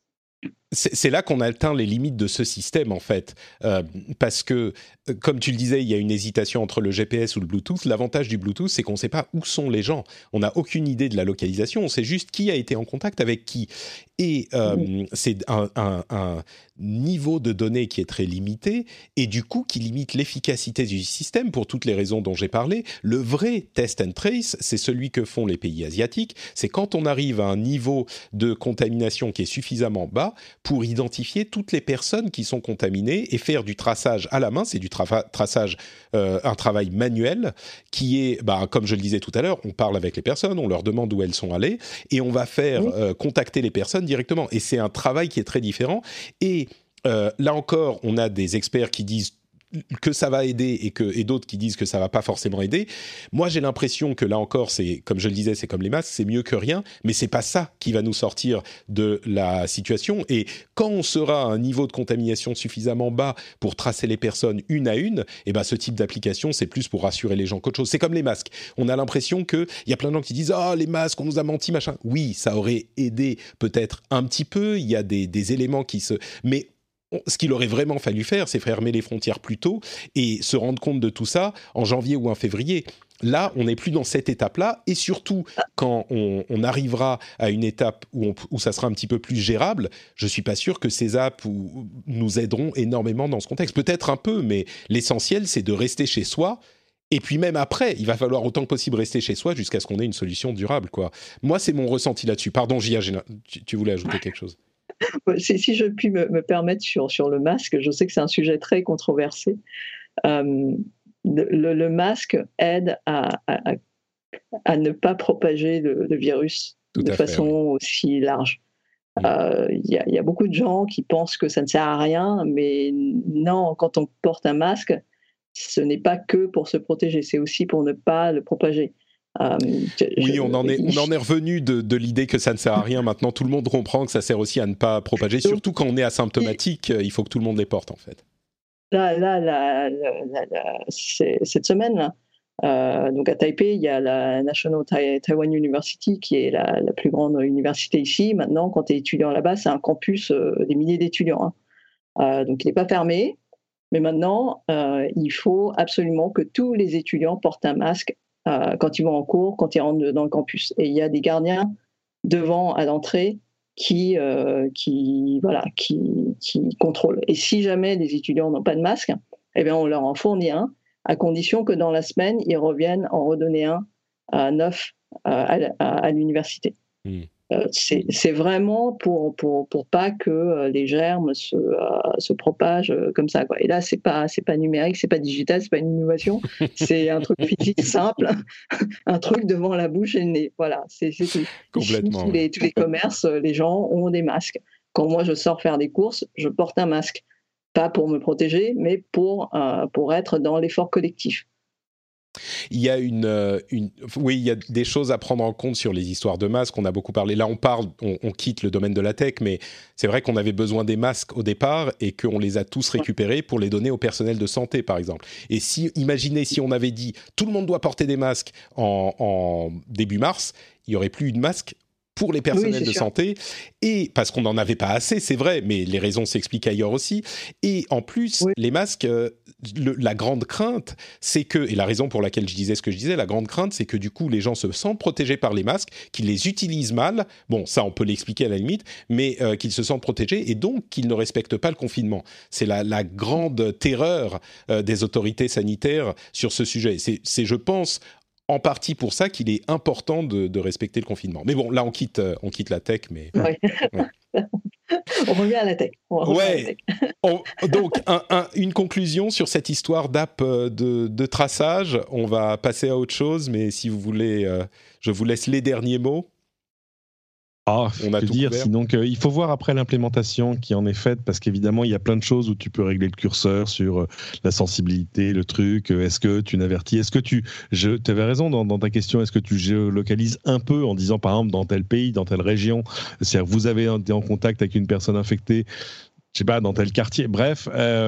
C'est, c'est là qu'on atteint les limites de ce système, en fait. Euh, parce que, comme tu le disais, il y a une hésitation entre le G P S ou le Bluetooth. L'avantage du Bluetooth, c'est qu'on ne sait pas où sont les gens. On n'a aucune idée de la localisation. On sait juste qui a été en contact avec qui. Et euh, mmh. c'est un, un, un niveau de données qui est très limité et du coup qui limite l'efficacité du système pour toutes les raisons dont j'ai parlé. Le vrai test and trace, c'est celui que font les pays asiatiques. C'est quand on arrive à un niveau de contamination qui est suffisamment bas pour identifier toutes les personnes qui sont contaminées et faire du traçage à la main. C'est du tra- traçage, euh, un travail manuel qui est, bah, comme je le disais tout à l'heure, on parle avec les personnes, on leur demande où elles sont allées et on va faire oui. euh, contacter les personnes directement. Et c'est un travail qui est très différent. Et euh, là encore, on a des experts qui disent que ça va aider et, que, et d'autres qui disent que ça va pas forcément aider. Moi, j'ai l'impression que là encore, c'est, comme je le disais, c'est comme les masques, c'est mieux que rien, mais c'est pas ça qui va nous sortir de la situation. Et quand on sera à un niveau de contamination suffisamment bas pour tracer les personnes une à une, eh ben, ce type d'application, c'est plus pour rassurer les gens qu'autre chose. C'est comme les masques. On a l'impression qu'il y a plein de gens qui disent « Ah, oh, les masques, on nous a menti, machin ». Oui, ça aurait aidé peut-être un petit peu, il y a des, des éléments qui se... Mais ce qu'il aurait vraiment fallu faire, c'est fermer les frontières plus tôt et se rendre compte de tout ça en janvier ou en février. Là, on n'est plus dans cette étape-là, et surtout, quand on, on arrivera à une étape où, on, où ça sera un petit peu plus gérable, je ne suis pas sûr que ces apps où, nous aideront énormément dans ce contexte. Peut-être un peu, mais l'essentiel, c'est de rester chez soi. Et puis même après, il va falloir autant que possible rester chez soi jusqu'à ce qu'on ait une solution durable, quoi. Moi, c'est mon ressenti là-dessus. Pardon, Gia, tu, tu voulais ajouter quelque chose ? Si, si je puis me, me permettre sur, sur le masque, je sais que c'est un sujet très controversé. Euh, le, le masque aide à, à, à ne pas propager le, le virus Tout de façon fait, oui. aussi large. Il mmh. euh, y, y a beaucoup de gens qui pensent que ça ne sert à rien, mais non, quand on porte un masque, ce n'est pas que pour se protéger, c'est aussi pour ne pas le propager. Euh, oui, je, on en est, on en est revenu de, de l'idée que ça ne sert à rien. Maintenant, tout le monde comprend que ça sert aussi à ne pas propager. Donc, surtout quand on est asymptomatique, il faut que tout le monde les porte, en fait. Là, là, là, là, là, là c'est, cette semaine, là, euh, donc à Taipei, il y a la National Taiwan University, qui est la, la plus grande université ici. Maintenant, quand tu es étudiant là-bas, c'est un campus euh, des milliers d'étudiants. Hein. Euh, donc, il n'est pas fermé. Mais maintenant, euh, il faut absolument que tous les étudiants portent un masque euh, quand ils vont en cours, quand ils rentrent dans le campus. Et il y a des gardiens devant à l'entrée qui, euh, qui, voilà, qui, qui contrôlent. Et si jamais les étudiants n'ont pas de masque, eh bien, on leur en fournit un, à condition que dans la semaine, ils reviennent en redonner un à neuf à, à, à l'université. Mmh. Euh, c'est, c'est vraiment pour, pour, pour pas que euh, les germes se, euh, se propagent euh, comme ça, quoi. Et là, c'est pas, c'est pas numérique, c'est pas digital, c'est pas une innovation, c'est un truc physique simple, un truc devant la bouche et le nez. Voilà, c'est, c'est tout. Complètement. Ici, tous les, tous les commerces, les gens ont des masques. Quand moi, je sors faire des courses, je porte un masque. Pas pour me protéger, mais pour, euh, pour être dans l'effort collectif. Il y a une, une, oui, il y a des choses à prendre en compte sur les histoires de masques. On a beaucoup parlé. Là, on parle, on, on quitte le domaine de la tech, mais c'est vrai qu'on avait besoin des masques au départ et qu'on les a tous récupérés pour les donner au personnel de santé, par exemple. Et si, imaginez si on avait dit tout le monde doit porter des masques en, en début mars, il y aurait plus eu de masques pour les personnels oui, de sûr. santé, et parce qu'on n'en avait pas assez, c'est vrai, mais les raisons s'expliquent ailleurs aussi. Et en plus, oui. les masques, euh, le, la grande crainte, c'est que, et la raison pour laquelle je disais ce que je disais, la grande crainte, c'est que du coup, les gens se sentent protégés par les masques, qu'ils les utilisent mal, bon, ça on peut l'expliquer à la limite, mais euh, qu'ils se sentent protégés et donc qu'ils ne respectent pas le confinement. C'est la, la grande terreur euh, des autorités sanitaires sur ce sujet. C'est, c'est je pense, en partie pour ça qu'il est important de, de respecter le confinement. Mais bon, là, on quitte, on quitte la tech, mais... Ouais. Ouais. On revient à la tech. On ouais. À la tech. On, donc, un, un, une conclusion sur cette histoire d'app de, de traçage. On va passer à autre chose, mais si vous voulez, euh, je vous laisse les derniers mots. Ah, on a tout dire, couvert. Sinon que, il faut voir après l'implémentation qui en est faite, parce qu'évidemment, il y a plein de choses où tu peux régler le curseur sur la sensibilité, le truc. Est-ce que tu n'avertis ? Est-ce que tu... Je, tu avais raison dans, dans ta question. Est-ce que tu géolocalises un peu en disant, par exemple, dans tel pays, dans telle région, c'est-à-dire vous avez été en contact avec une personne infectée, je sais pas, dans tel quartier, bref,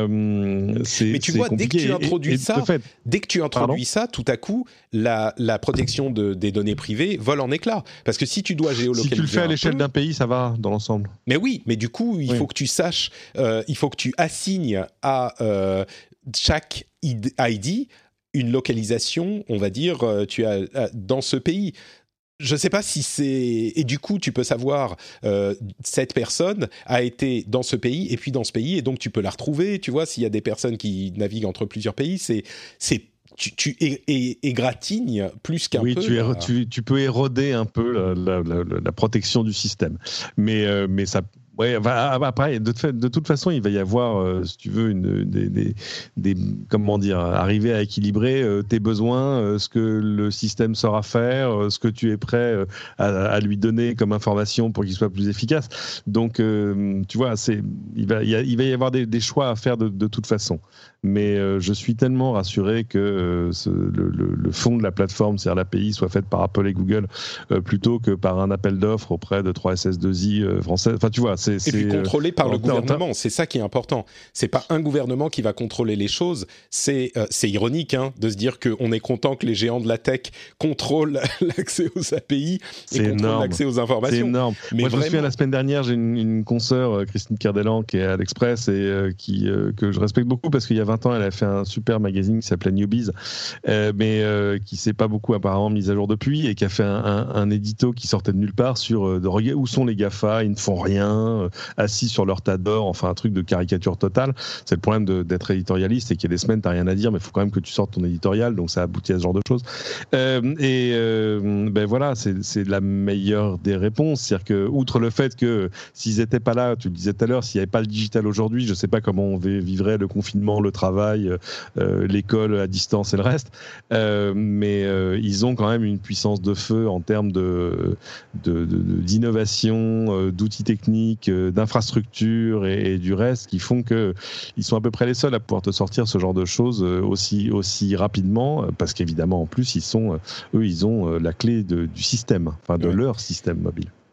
euh, c'est Mais tu c'est vois, compliqué. dès que tu introduis et, et, ça, fait, dès que tu introduis ça, tout à coup, la, la protection de, des données privées vole en éclats. Parce que si tu dois géolocaliser, si tu le fais à l'échelle peu, d'un pays, ça va dans l'ensemble. Mais oui, mais du coup, il oui. faut que tu saches, euh, il faut que tu assignes à euh, chaque I D une localisation, on va dire, euh, tu as euh, dans ce pays. Je ne sais pas si c'est... Et du coup, tu peux savoir, euh, cette personne a été dans ce pays et puis dans ce pays, et donc tu peux la retrouver, tu vois, s'il y a des personnes qui naviguent entre plusieurs pays, c'est... c'est tu, tu é, é, égratignes plus qu'un oui, peu... Oui, la... tu, tu peux éroder un peu la, la, la, la protection du système. Mais, euh, mais ça... Ouais, après, de, de toute façon, il va y avoir, euh, si tu veux, une, des, des, des, comment dire, arriver à équilibrer euh, tes besoins, euh, ce que le système saura faire, euh, ce que tu es prêt euh, à, à lui donner comme information pour qu'il soit plus efficace. Donc, euh, tu vois, c'est, il va, il, il va y avoir des, des choix à faire de, de toute façon. Mais euh, je suis tellement rassuré que euh, ce, le, le, le fond de la plateforme, c'est-à-dire l'A P I, soit faite par Apple et Google euh, plutôt que par un appel d'offres auprès de trois S S deux I euh, françaises. Enfin, tu vois, c'est, c'est et puis contrôlé par euh, le gouvernement. C'est ça qui est important. C'est pas un gouvernement qui va contrôler les choses. C'est euh, c'est ironique hein, de se dire qu'on est content que les géants de la tech contrôlent l'accès aux A P I et c'est contrôlent énorme. l'accès aux informations. C'est énorme. Mais moi, vraiment... je me souviens la semaine dernière, j'ai une, une consoeur, Christine Kerdelan, qui est à l'Express et euh, qui euh, que je respecte beaucoup parce qu'il y a vingt ans, elle a fait un super magazine qui s'appelait Newbies, euh, mais euh, qui s'est pas beaucoup apparemment mis à jour depuis et qui a fait un, un, un édito qui sortait de nulle part sur euh, de, où sont les GAFA, ils ne font rien, euh, assis sur leur tas d'or, enfin un truc de caricature totale. C'est le problème de, d'être éditorialiste, c'est qu'il y a des semaines t'as rien à dire, mais il faut quand même que tu sortes ton éditorial, donc ça aboutit à ce genre de choses. Euh, et euh, ben voilà, c'est, c'est la meilleure des réponses, c'est-à-dire que outre le fait que s'ils étaient pas là, tu le disais tout à l'heure, s'il n'y avait pas le digital aujourd'hui, je sais pas comment on vivrait le confinement, le travail, euh, l'école à distance et le reste, euh, mais euh, ils ont quand même une puissance de feu en termes de, de, de, d'innovation, euh, d'outils techniques, euh, d'infrastructures et, et du reste qui font que ils sont à peu près les seuls à pouvoir te sortir ce genre de choses euh, aussi aussi rapidement, parce qu'évidemment en plus ils sont, euh, eux ils ont euh, la clé de, du système, enfin de ouais. leur système mobile.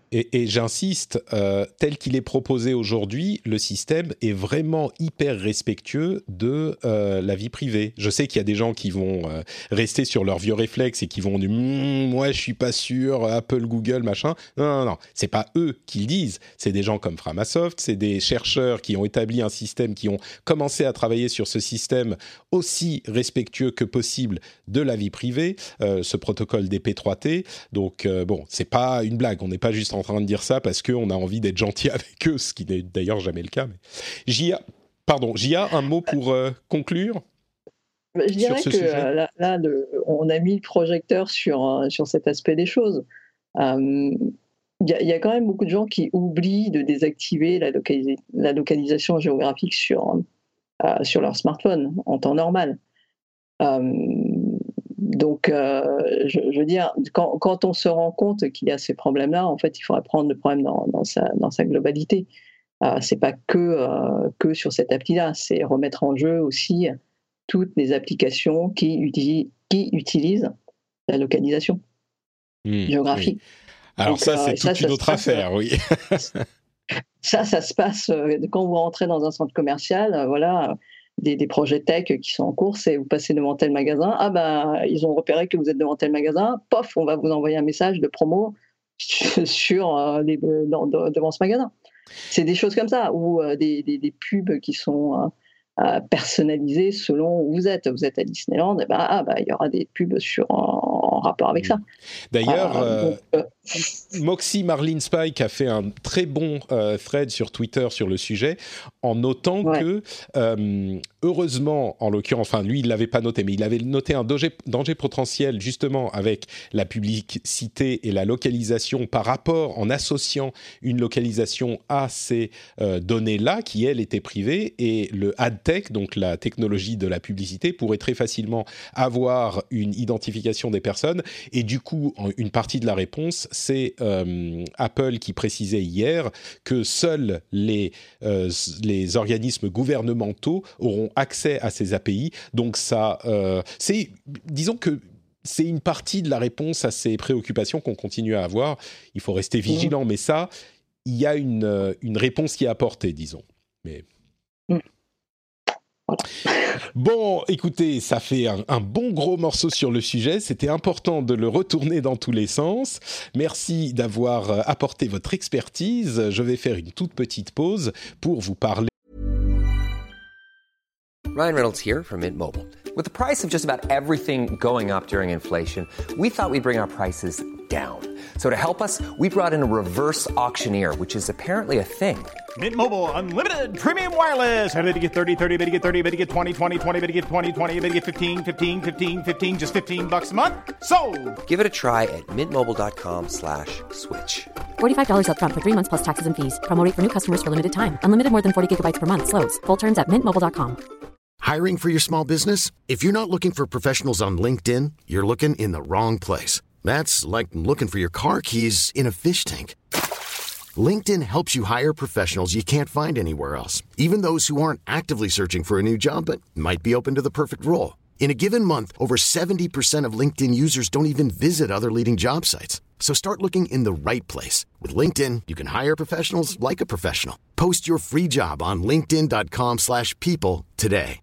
et, et j'insiste, euh, tel qu'il est proposé aujourd'hui, le système est vraiment hyper respectueux de euh, la vie privée. Je sais qu'il y a des gens qui vont euh, rester sur leurs vieux réflexes et qui vont dire mmm, « moi je suis pas sûr, Apple, Google, machin ». Non, non, non, c'est pas eux qui le disent, c'est des gens comme Framasoft, c'est des chercheurs qui ont établi un système, qui ont commencé à travailler sur ce système aussi respectueux que possible de la vie privée, euh, ce protocole D P trois T. Donc euh, bon, c'est pas une blague, on n'est pas juste en train de dire ça parce qu'on a envie d'être gentil avec eux, ce qui n'est d'ailleurs jamais le cas. Mais... Gia, pardon, Gia, un mot pour euh, conclure ? Je dirais que euh, là, là le, on a mis le projecteur sur, euh, sur cet aspect des choses. Il euh, y, y a quand même beaucoup de gens qui oublient de désactiver la, localis- la localisation géographique sur, euh, sur leur smartphone en temps normal. Euh, donc, euh, je, je veux dire, quand, quand on se rend compte qu'il y a ces problèmes-là, en fait, il faudrait prendre le problème dans, dans, sa, dans sa globalité. Euh, c'est pas que, euh, que sur cette appli-là, c'est remettre en jeu aussi toutes les applications qui, utilise, qui utilisent la localisation mmh, géographique. Oui. Alors donc, ça, c'est euh, toute ça, une ça autre passe, affaire, oui. ça, ça se passe euh, quand vous rentrez dans un centre commercial, euh, voilà, des, des projets tech qui sont en cours, et vous passez devant tel magasin, ah ben, ils ont repéré que vous êtes devant tel magasin, pof, on va vous envoyer un message de promo sur, euh, les, dans, dans, devant ce magasin. C'est des choses comme ça, ou euh, des, des, des pubs qui sont... Euh, personnalisé selon où vous êtes. Vous êtes à Disneyland, et ben, ah, bah, il y aura des pubs sur, en, en rapport avec ça. D'ailleurs, euh, euh, Moxie Marlene Spike a fait un très bon euh, thread sur Twitter sur le sujet, en notant ouais. que, euh, heureusement, en l'occurrence, enfin, lui, il ne l'avait pas noté, mais il avait noté un danger, danger potentiel, justement, avec la publicité et la localisation par rapport, en associant une localisation à ces euh, données-là, qui, elles, étaient privées, et le ad tech, donc la technologie de la publicité, pourrait très facilement avoir une identification des personnes. Et du coup, une partie de la réponse, c'est euh, Apple qui précisait hier que seuls les, euh, les organismes gouvernementaux auront accès à ces A P I. Donc ça, euh, c'est, disons que c'est une partie de la réponse à ces préoccupations qu'on continue à avoir. Il faut rester vigilant, mmh. mais ça, il y a une, une réponse qui est apportée, disons. Mais... Mmh. Bon, écoutez, ça fait un, un bon gros morceau sur le sujet. C'était important de le retourner dans tous les sens. Merci d'avoir apporté votre expertise. Je vais faire une toute petite pause pour vous parler. Ryan Reynolds here from Mint Mobile. With the price of just about everything going up during inflation, we thought we'd bring our prices down. So to help us, we brought in a reverse auctioneer, which is apparently a thing. Mint Mobile Unlimited Premium Wireless. How to get thirty, thirty, how to get thirty, how to get twenty, twenty, twenty, how to get twenty, twenty, how to get fifteen, fifteen, fifteen, fifteen, just fifteen bucks a month? Sold! Give it a try at mintmobile.com slash switch. forty-five dollars up front for three months plus taxes and fees. Promo rate for new customers for limited time. Unlimited more than forty gigabytes per month. Slows full terms at mint mobile dot com. Hiring for your small business? If you're not looking for professionals on LinkedIn, you're looking in the wrong place. That's like looking for your car keys in a fish tank. LinkedIn helps you hire professionals you can't find anywhere else, even those who aren't actively searching for a new job but might be open to the perfect role. In a given month, over seventy percent of LinkedIn users don't even visit other leading job sites. So start looking in the right place. With LinkedIn, you can hire professionals like a professional. Post your free job on linkedin dot com slash people today.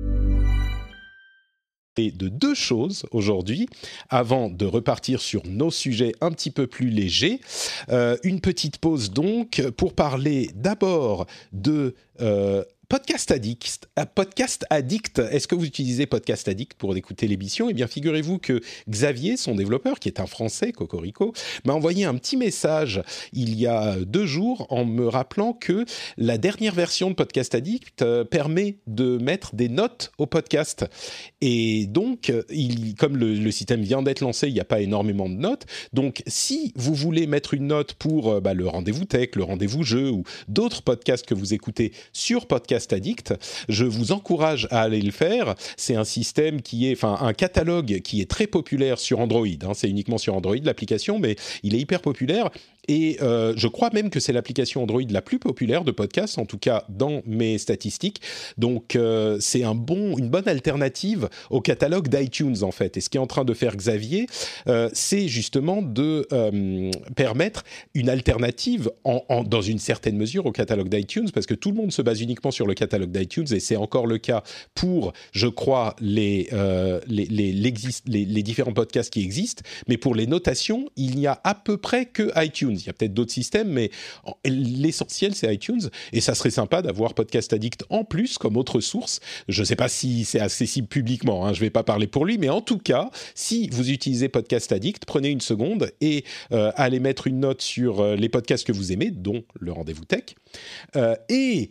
De deux choses aujourd'hui, avant de repartir sur nos sujets un petit peu plus légers. Euh, une petite pause donc pour parler d'abord de euh, Podcast Addict. Podcast Addict. Est-ce que vous utilisez Podcast Addict pour écouter l'émission ? Eh bien, figurez-vous que Xavier, son développeur, qui est un Français, Cocorico, m'a envoyé un petit message il y a deux jours en me rappelant que la dernière version de Podcast Addict euh, permet de mettre des notes au podcast. Et donc, il, comme le, le système vient d'être lancé, il n'y a pas énormément de notes. Donc, si vous voulez mettre une note pour euh, bah, le Rendez-vous Tech, le Rendez-vous Jeu ou d'autres podcasts que vous écoutez sur Podcast Addict, je vous encourage à aller le faire. C'est un système qui est, enfin, un catalogue qui est très populaire sur Android. Hein. C'est uniquement sur Android l'application, mais il est hyper populaire. et euh, je crois même que c'est l'application Android la plus populaire de podcast, en tout cas dans mes statistiques. Donc euh, c'est un bon, une bonne alternative au catalogue d'iTunes en fait. Et ce qu'est en train de faire Xavier, euh, c'est justement de euh, permettre une alternative en, en, dans une certaine mesure au catalogue d'iTunes, parce que tout le monde se base uniquement sur le catalogue d'iTunes, et c'est encore le cas pour, je crois, les, euh, les, les, les, les différents podcasts qui existent. Mais pour les notations, il n'y a à peu près que iTunes. Il y a peut-être d'autres systèmes, mais l'essentiel, c'est iTunes. Et ça serait sympa d'avoir Podcast Addict en plus comme autre source. Je ne sais pas si c'est accessible publiquement, hein, je ne vais pas parler pour lui, mais en tout cas, si vous utilisez Podcast Addict, prenez une seconde et euh, allez mettre une note sur euh, les podcasts que vous aimez, dont le Rendez-vous Tech. Euh, et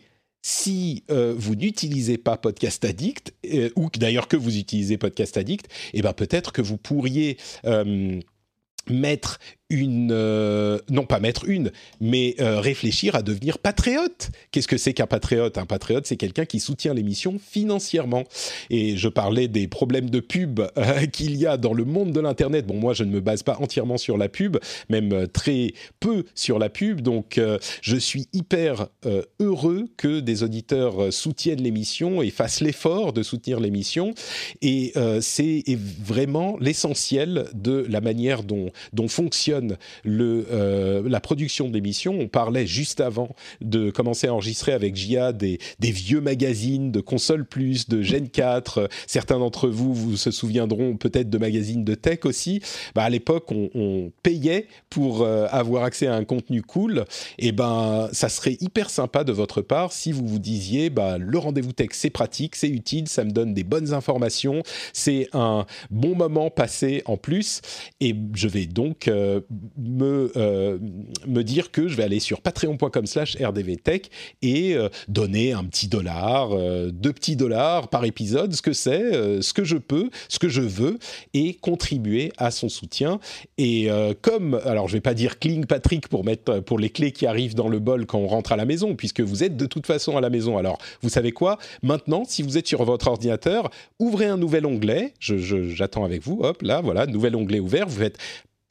si euh, vous n'utilisez pas Podcast Addict, euh, ou d'ailleurs que vous utilisez Podcast Addict, eh ben peut-être que vous pourriez euh, mettre une... Euh, non pas mettre une, mais euh, réfléchir à devenir patriote. Qu'est-ce que c'est qu'un patriote ? Un patriote, c'est quelqu'un qui soutient l'émission financièrement. Et je parlais des problèmes de pub euh, qu'il y a dans le monde de l'Internet. Bon, moi, je ne me base pas entièrement sur la pub, même euh, très peu sur la pub. Donc, euh, je suis hyper euh, heureux que des auditeurs euh, soutiennent l'émission et fassent l'effort de soutenir l'émission. Et euh, c'est vraiment l'essentiel de la manière dont, dont fonctionne Le, euh, la production de l'émission. On parlait juste avant de commencer à enregistrer avec J A des, des vieux magazines de Console Plus, de Gen quatre. Certains d'entre vous vous se souviendront peut-être de magazines de tech aussi. Bah, à l'époque, on, on payait pour euh, avoir accès à un contenu cool. Et ben, ça serait hyper sympa de votre part si vous vous disiez bah, le Rendez-vous Tech, c'est pratique, c'est utile, ça me donne des bonnes informations, c'est un bon moment passé en plus. Et je vais donc euh, Me, euh, me dire que je vais aller sur patreon.com slash rdvtech et euh, donner un petit dollar, euh, deux petits dollars par épisode, ce que c'est, euh, ce que je peux, ce que je veux, et contribuer à son soutien. Et euh, comme, alors je vais pas dire Cling Patrick pour mettre pour les clés qui arrivent dans le bol quand on rentre à la maison, puisque vous êtes de toute façon à la maison. Alors vous savez quoi ? Maintenant, si vous êtes sur votre ordinateur, ouvrez un nouvel onglet. Je, je, j'attends avec vous. Hop, là, voilà, nouvel onglet ouvert. Vous faites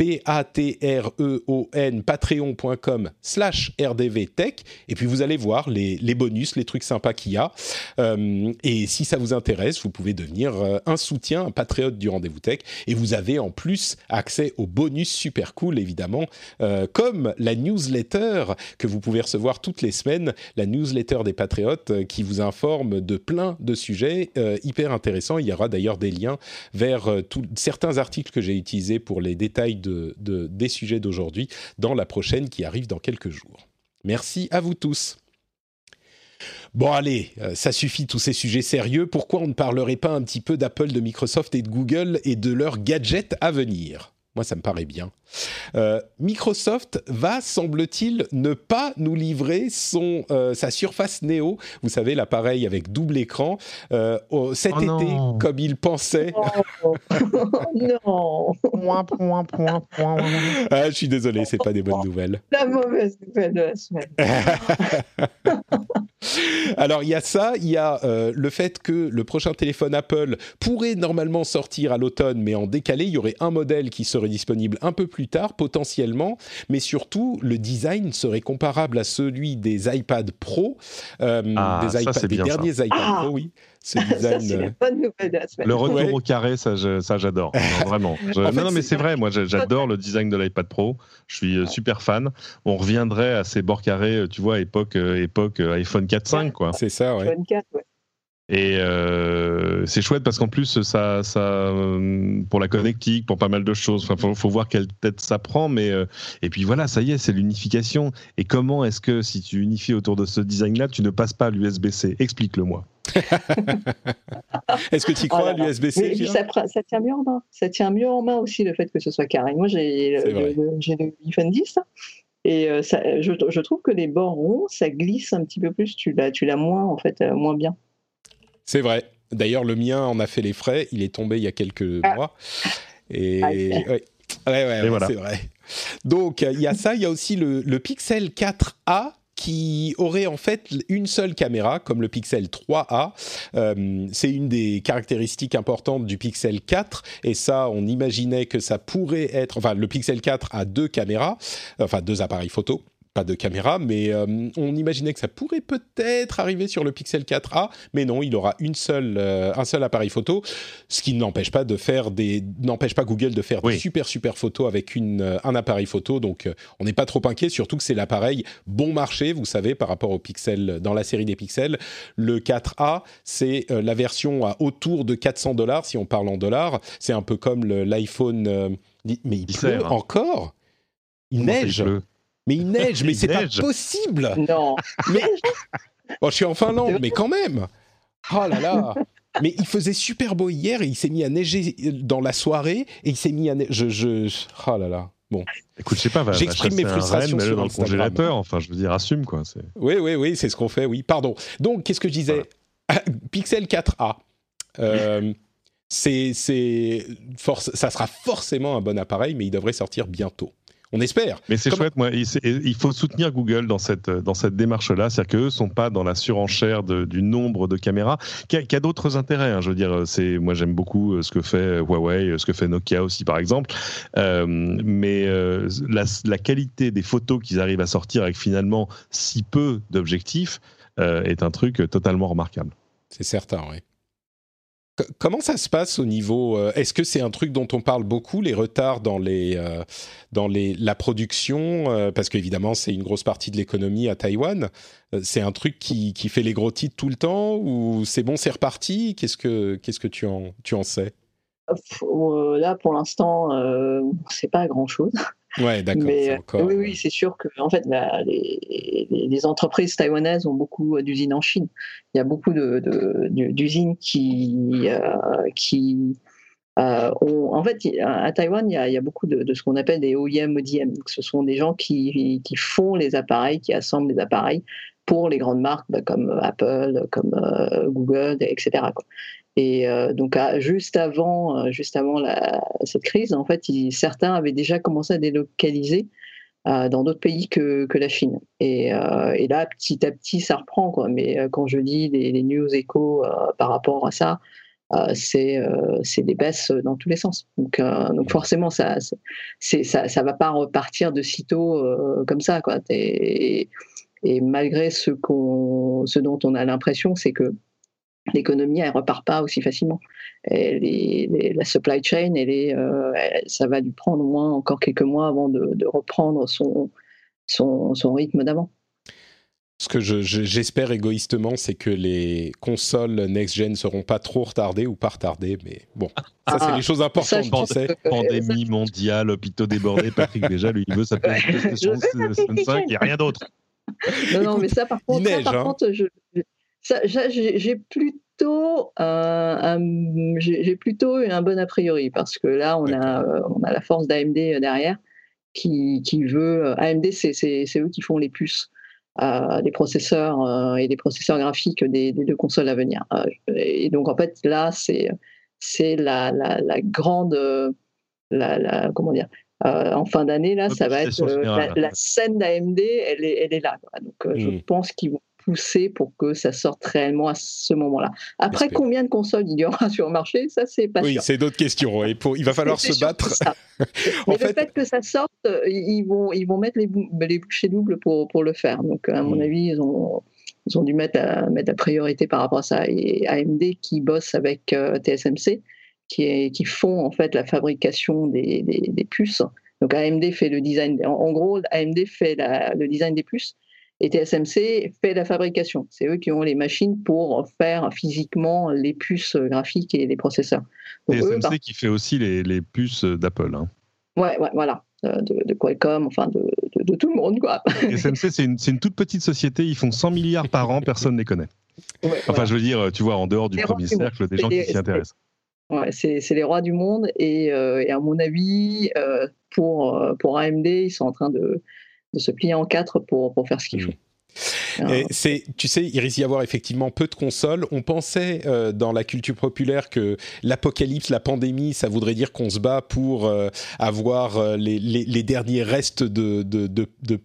P-A-T-R-E-O-N, patreon.com slash rdvtech, et puis vous allez voir les, les bonus, les trucs sympas qu'il y a. Euh, et si ça vous intéresse, vous pouvez devenir euh, un soutien, un patriote du Rendez-vous Tech, et vous avez en plus accès aux bonus super cool, évidemment, euh, comme la newsletter que vous pouvez recevoir toutes les semaines, la newsletter des patriotes euh, qui vous informe de plein de sujets euh, hyper intéressants. Il y aura d'ailleurs des liens vers euh, tout, certains articles que j'ai utilisés pour les détails De, de, des sujets d'aujourd'hui dans la prochaine qui arrive dans quelques jours. Merci à vous tous. Bon allez, euh, ça suffit tous ces sujets sérieux. Pourquoi on ne parlerait pas un petit peu d'Apple, de Microsoft et de Google et de leurs gadgets à venir ? Moi, ça me paraît bien. Euh, Microsoft va, semble-t-il, ne pas nous livrer son, euh, sa Surface Neo. Vous savez, l'appareil avec double écran. Euh, oh, cet oh été, non. comme il pensait... Oh, non. Ah, je suis désolé, c'est pas des bonnes nouvelles. La mauvaise nouvelle de la semaine. Alors, il y a ça, il y a euh, le fait que le prochain téléphone Apple pourrait normalement sortir à l'automne, mais en décalé. Il y aurait un modèle qui serait disponible un peu plus tard, potentiellement, mais surtout, le design serait comparable à celui des iPad Pro, euh, ah, des, iPad, ça, des derniers ça. iPad Ah Pro, oui. Ce design, ça, c'est la bonne nouvelle de la semaine. Le retour ouais. au carré, ça, je, ça j'adore. Non, vraiment. Je, en fait, non, non, mais c'est... c'est vrai. Moi, j'adore le design de l'iPad Pro. Je suis super fan. On reviendrait à ces bords carrés, tu vois, époque, époque iPhone quatre cinq, quoi. C'est ça, ouais. iPhone quatre, ouais. Et euh, c'est chouette parce qu'en plus, ça, ça, pour la connectique, pour pas mal de choses, enfin, faut, faut voir quelle tête ça prend. Mais euh, et puis voilà, ça y est, c'est l'unification. Et comment est-ce que si tu unifies autour de ce design-là, tu ne passes pas à l'U S B C ? Explique-le-moi. Est-ce que tu y crois, oh à l'U S B C? Mais, ça, ça tient mieux en main. Ça tient mieux en main aussi, le fait que ce soit carré. Moi, j'ai le, le, j'ai le iPhone dix. Et euh, ça, je, je trouve que les bords ronds, ça glisse un petit peu plus. Tu l'as, tu l'as moins, en fait, euh, moins bien. C'est vrai. D'ailleurs, le mien en a fait les frais. Il est tombé il y a quelques ah. mois. Et ah, ouais, ouais, ouais, ouais voilà. c'est vrai. Donc, il y a ça. Il y a aussi le, le Pixel quatre A qui aurait en fait une seule caméra, comme le Pixel trois A. Euh, c'est une des caractéristiques importantes du Pixel quatre, et ça, on imaginait que ça pourrait être... Enfin, le Pixel quatre a deux caméras, enfin deux appareils photo, pas de caméra, mais euh, on imaginait que ça pourrait peut-être arriver sur le Pixel quatre A, mais non, il aura une seule, euh, un seul appareil photo, ce qui n'empêche pas de faire des, n'empêche pas Google de faire oui. des super super photos avec une, euh, un appareil photo, donc euh, on n'est pas trop inquiet, surtout que c'est l'appareil bon marché, vous savez, par rapport au Pixel, dans la série des Pixels. Le quatre A, c'est euh, la version à autour de quatre cents dollars, si on parle en dollars, c'est un peu comme le, l'iPhone, euh, mais il, il pleut sert, hein. encore, il Comment neige. Il Mais il neige, mais il c'est neige. Pas possible. Non. Mais bon, je suis en Finlande, mais quand même. Oh là là. Mais il faisait super beau hier et il s'est mis à neiger dans la soirée et il s'est mis à neiger. Je, je... Oh là là. Bon. Écoute, je sais pas. Va, J'exprime va mes frustrations sur sur dans le Instagram. Congélateur. Enfin, je veux dire, assume quoi. C'est... Oui, oui, oui, c'est ce qu'on fait. Oui, pardon. Donc, qu'est-ce que je disais voilà. Pixel quatre A. Euh, oui. c'est, c'est force, ça sera forcément un bon appareil, mais il devrait sortir bientôt. On espère. Mais c'est Comment... chouette, moi. Il, il faut soutenir Google dans cette, dans cette démarche-là. C'est-à-dire qu'eux ne sont pas dans la surenchère de, du nombre de caméras, qui a, qui a d'autres intérêts. Hein. Je veux dire, c'est, moi, j'aime beaucoup ce que fait Huawei, ce que fait Nokia aussi, par exemple. Euh, mais euh, la, la qualité des photos qu'ils arrivent à sortir avec finalement si peu d'objectifs euh, est un truc totalement remarquable. C'est certain, oui. Comment ça se passe au niveau... Euh, est-ce que c'est un truc dont on parle beaucoup, les retards dans, les, euh, dans les, la production euh, parce qu'évidemment, c'est une grosse partie de l'économie à Taïwan. Euh, c'est un truc qui, qui fait les gros titres tout le temps ou c'est bon, c'est reparti? Qu'est-ce que, qu'est-ce que tu, en, tu en sais? Là, pour l'instant, euh, c'est pas grand-chose. Ouais, d'accord. Mais c'est encore... oui, oui, c'est sûr que en fait, la, les, les entreprises taïwanaises ont beaucoup d'usines en Chine. Il y a beaucoup de, de, d'usines qui, euh, qui euh, ont. En fait, à Taïwan, il y a, il y a beaucoup de, de ce qu'on appelle des O E M, O D M. Donc, ce sont des gens qui, qui font les appareils, qui assemblent les appareils pour les grandes marques bah, comme Apple, comme euh, Google, et cetera quoi. Et euh, donc, à, juste avant, euh, juste avant la, cette crise, en fait, ils, certains avaient déjà commencé à délocaliser euh, dans d'autres pays que, que la Chine. Et, euh, et là, petit à petit, ça reprend, quoi. Mais euh, quand je lis les, les news échos euh, par rapport à ça, euh, c'est, euh, c'est des baisses dans tous les sens. Donc, euh, donc forcément, ça, c'est, ça, ça va pas repartir de sitôt euh, comme ça, quoi. Et, et malgré ce qu'on, ce dont on a l'impression, c'est que l'économie, elle repart pas aussi facilement. Et les, les, la supply chain, elle est, euh, elle, ça va lui prendre au moins encore quelques mois avant de, de reprendre son, son, son rythme d'avant. Ce que je, je, j'espère égoïstement, c'est que les consoles next-gen seront pas trop retardées ou pas retardées, mais bon, ça ah, c'est les choses importantes. Ça, Pand- sais. Pandémie mondiale, hôpitaux débordés, Patrick déjà, lui, il veut sa PlayStation cinq et rien d'autre. Non, non, mais ça par contre, neige, ça, par hein. contre je, ça, j'ai, j'ai plutôt un, un, j'ai, j'ai plutôt un bon a priori parce que là on a, on a la force d'A M D derrière qui, qui veut. A M D c'est, c'est, c'est eux qui font les puces euh, des processeurs euh, et des processeurs graphiques des, des deux consoles à venir. Euh, et donc en fait là c'est, c'est la, la, la grande, la, la, comment dire. Euh, en fin d'année, là, ça va être euh, la, la scène d'A M D, elle est, elle est là. Quoi. Donc, euh, mmh. je pense qu'ils vont pousser pour que ça sorte réellement à ce moment-là. Après, J'espère. Combien de consoles il y aura sur le marché, ça, c'est pas oui, sûr. Oui, c'est d'autres questions. Et pour, il va falloir se battre. Mais le fait... fait que ça sorte, ils vont, ils vont mettre les, bou- les bouchées doubles pour, pour le faire. Donc, à mon mmh. avis, ils ont, ils ont dû mettre la, mettre la priorité par rapport à ça. Et A M D qui bosse avec euh, T S M C, Qui, est, qui font en fait la fabrication des, des, des puces. Donc A M D fait le design, en, en gros A M D fait la, le design des puces et T S M C fait la fabrication. C'est eux qui ont les machines pour faire physiquement les puces graphiques et les processeurs. Donc, T S M C eux, qui fait aussi les, les puces d'Apple. Hein. Ouais, ouais, voilà, de, de Qualcomm, enfin de, de, de tout le monde quoi. T S M C c'est une, c'est une toute petite société, ils font cent milliards par an, personne ne les connaît. Ouais, enfin voilà. Je veux dire, tu vois, en dehors du les premier cercle, des gens les, qui s'y intéressent. Ouais, c'est, c'est les rois du monde et, euh, et à mon avis, euh, pour, pour A M D, ils sont en train de, de se plier en quatre pour, pour faire ce qu'ils font. Mmh. Et c'est, tu sais, il risque d'y avoir effectivement peu de consoles. On pensait euh, dans la culture populaire que l'apocalypse, la pandémie, ça voudrait dire qu'on se bat pour euh, avoir euh, les, les, les derniers restes de, de, de, de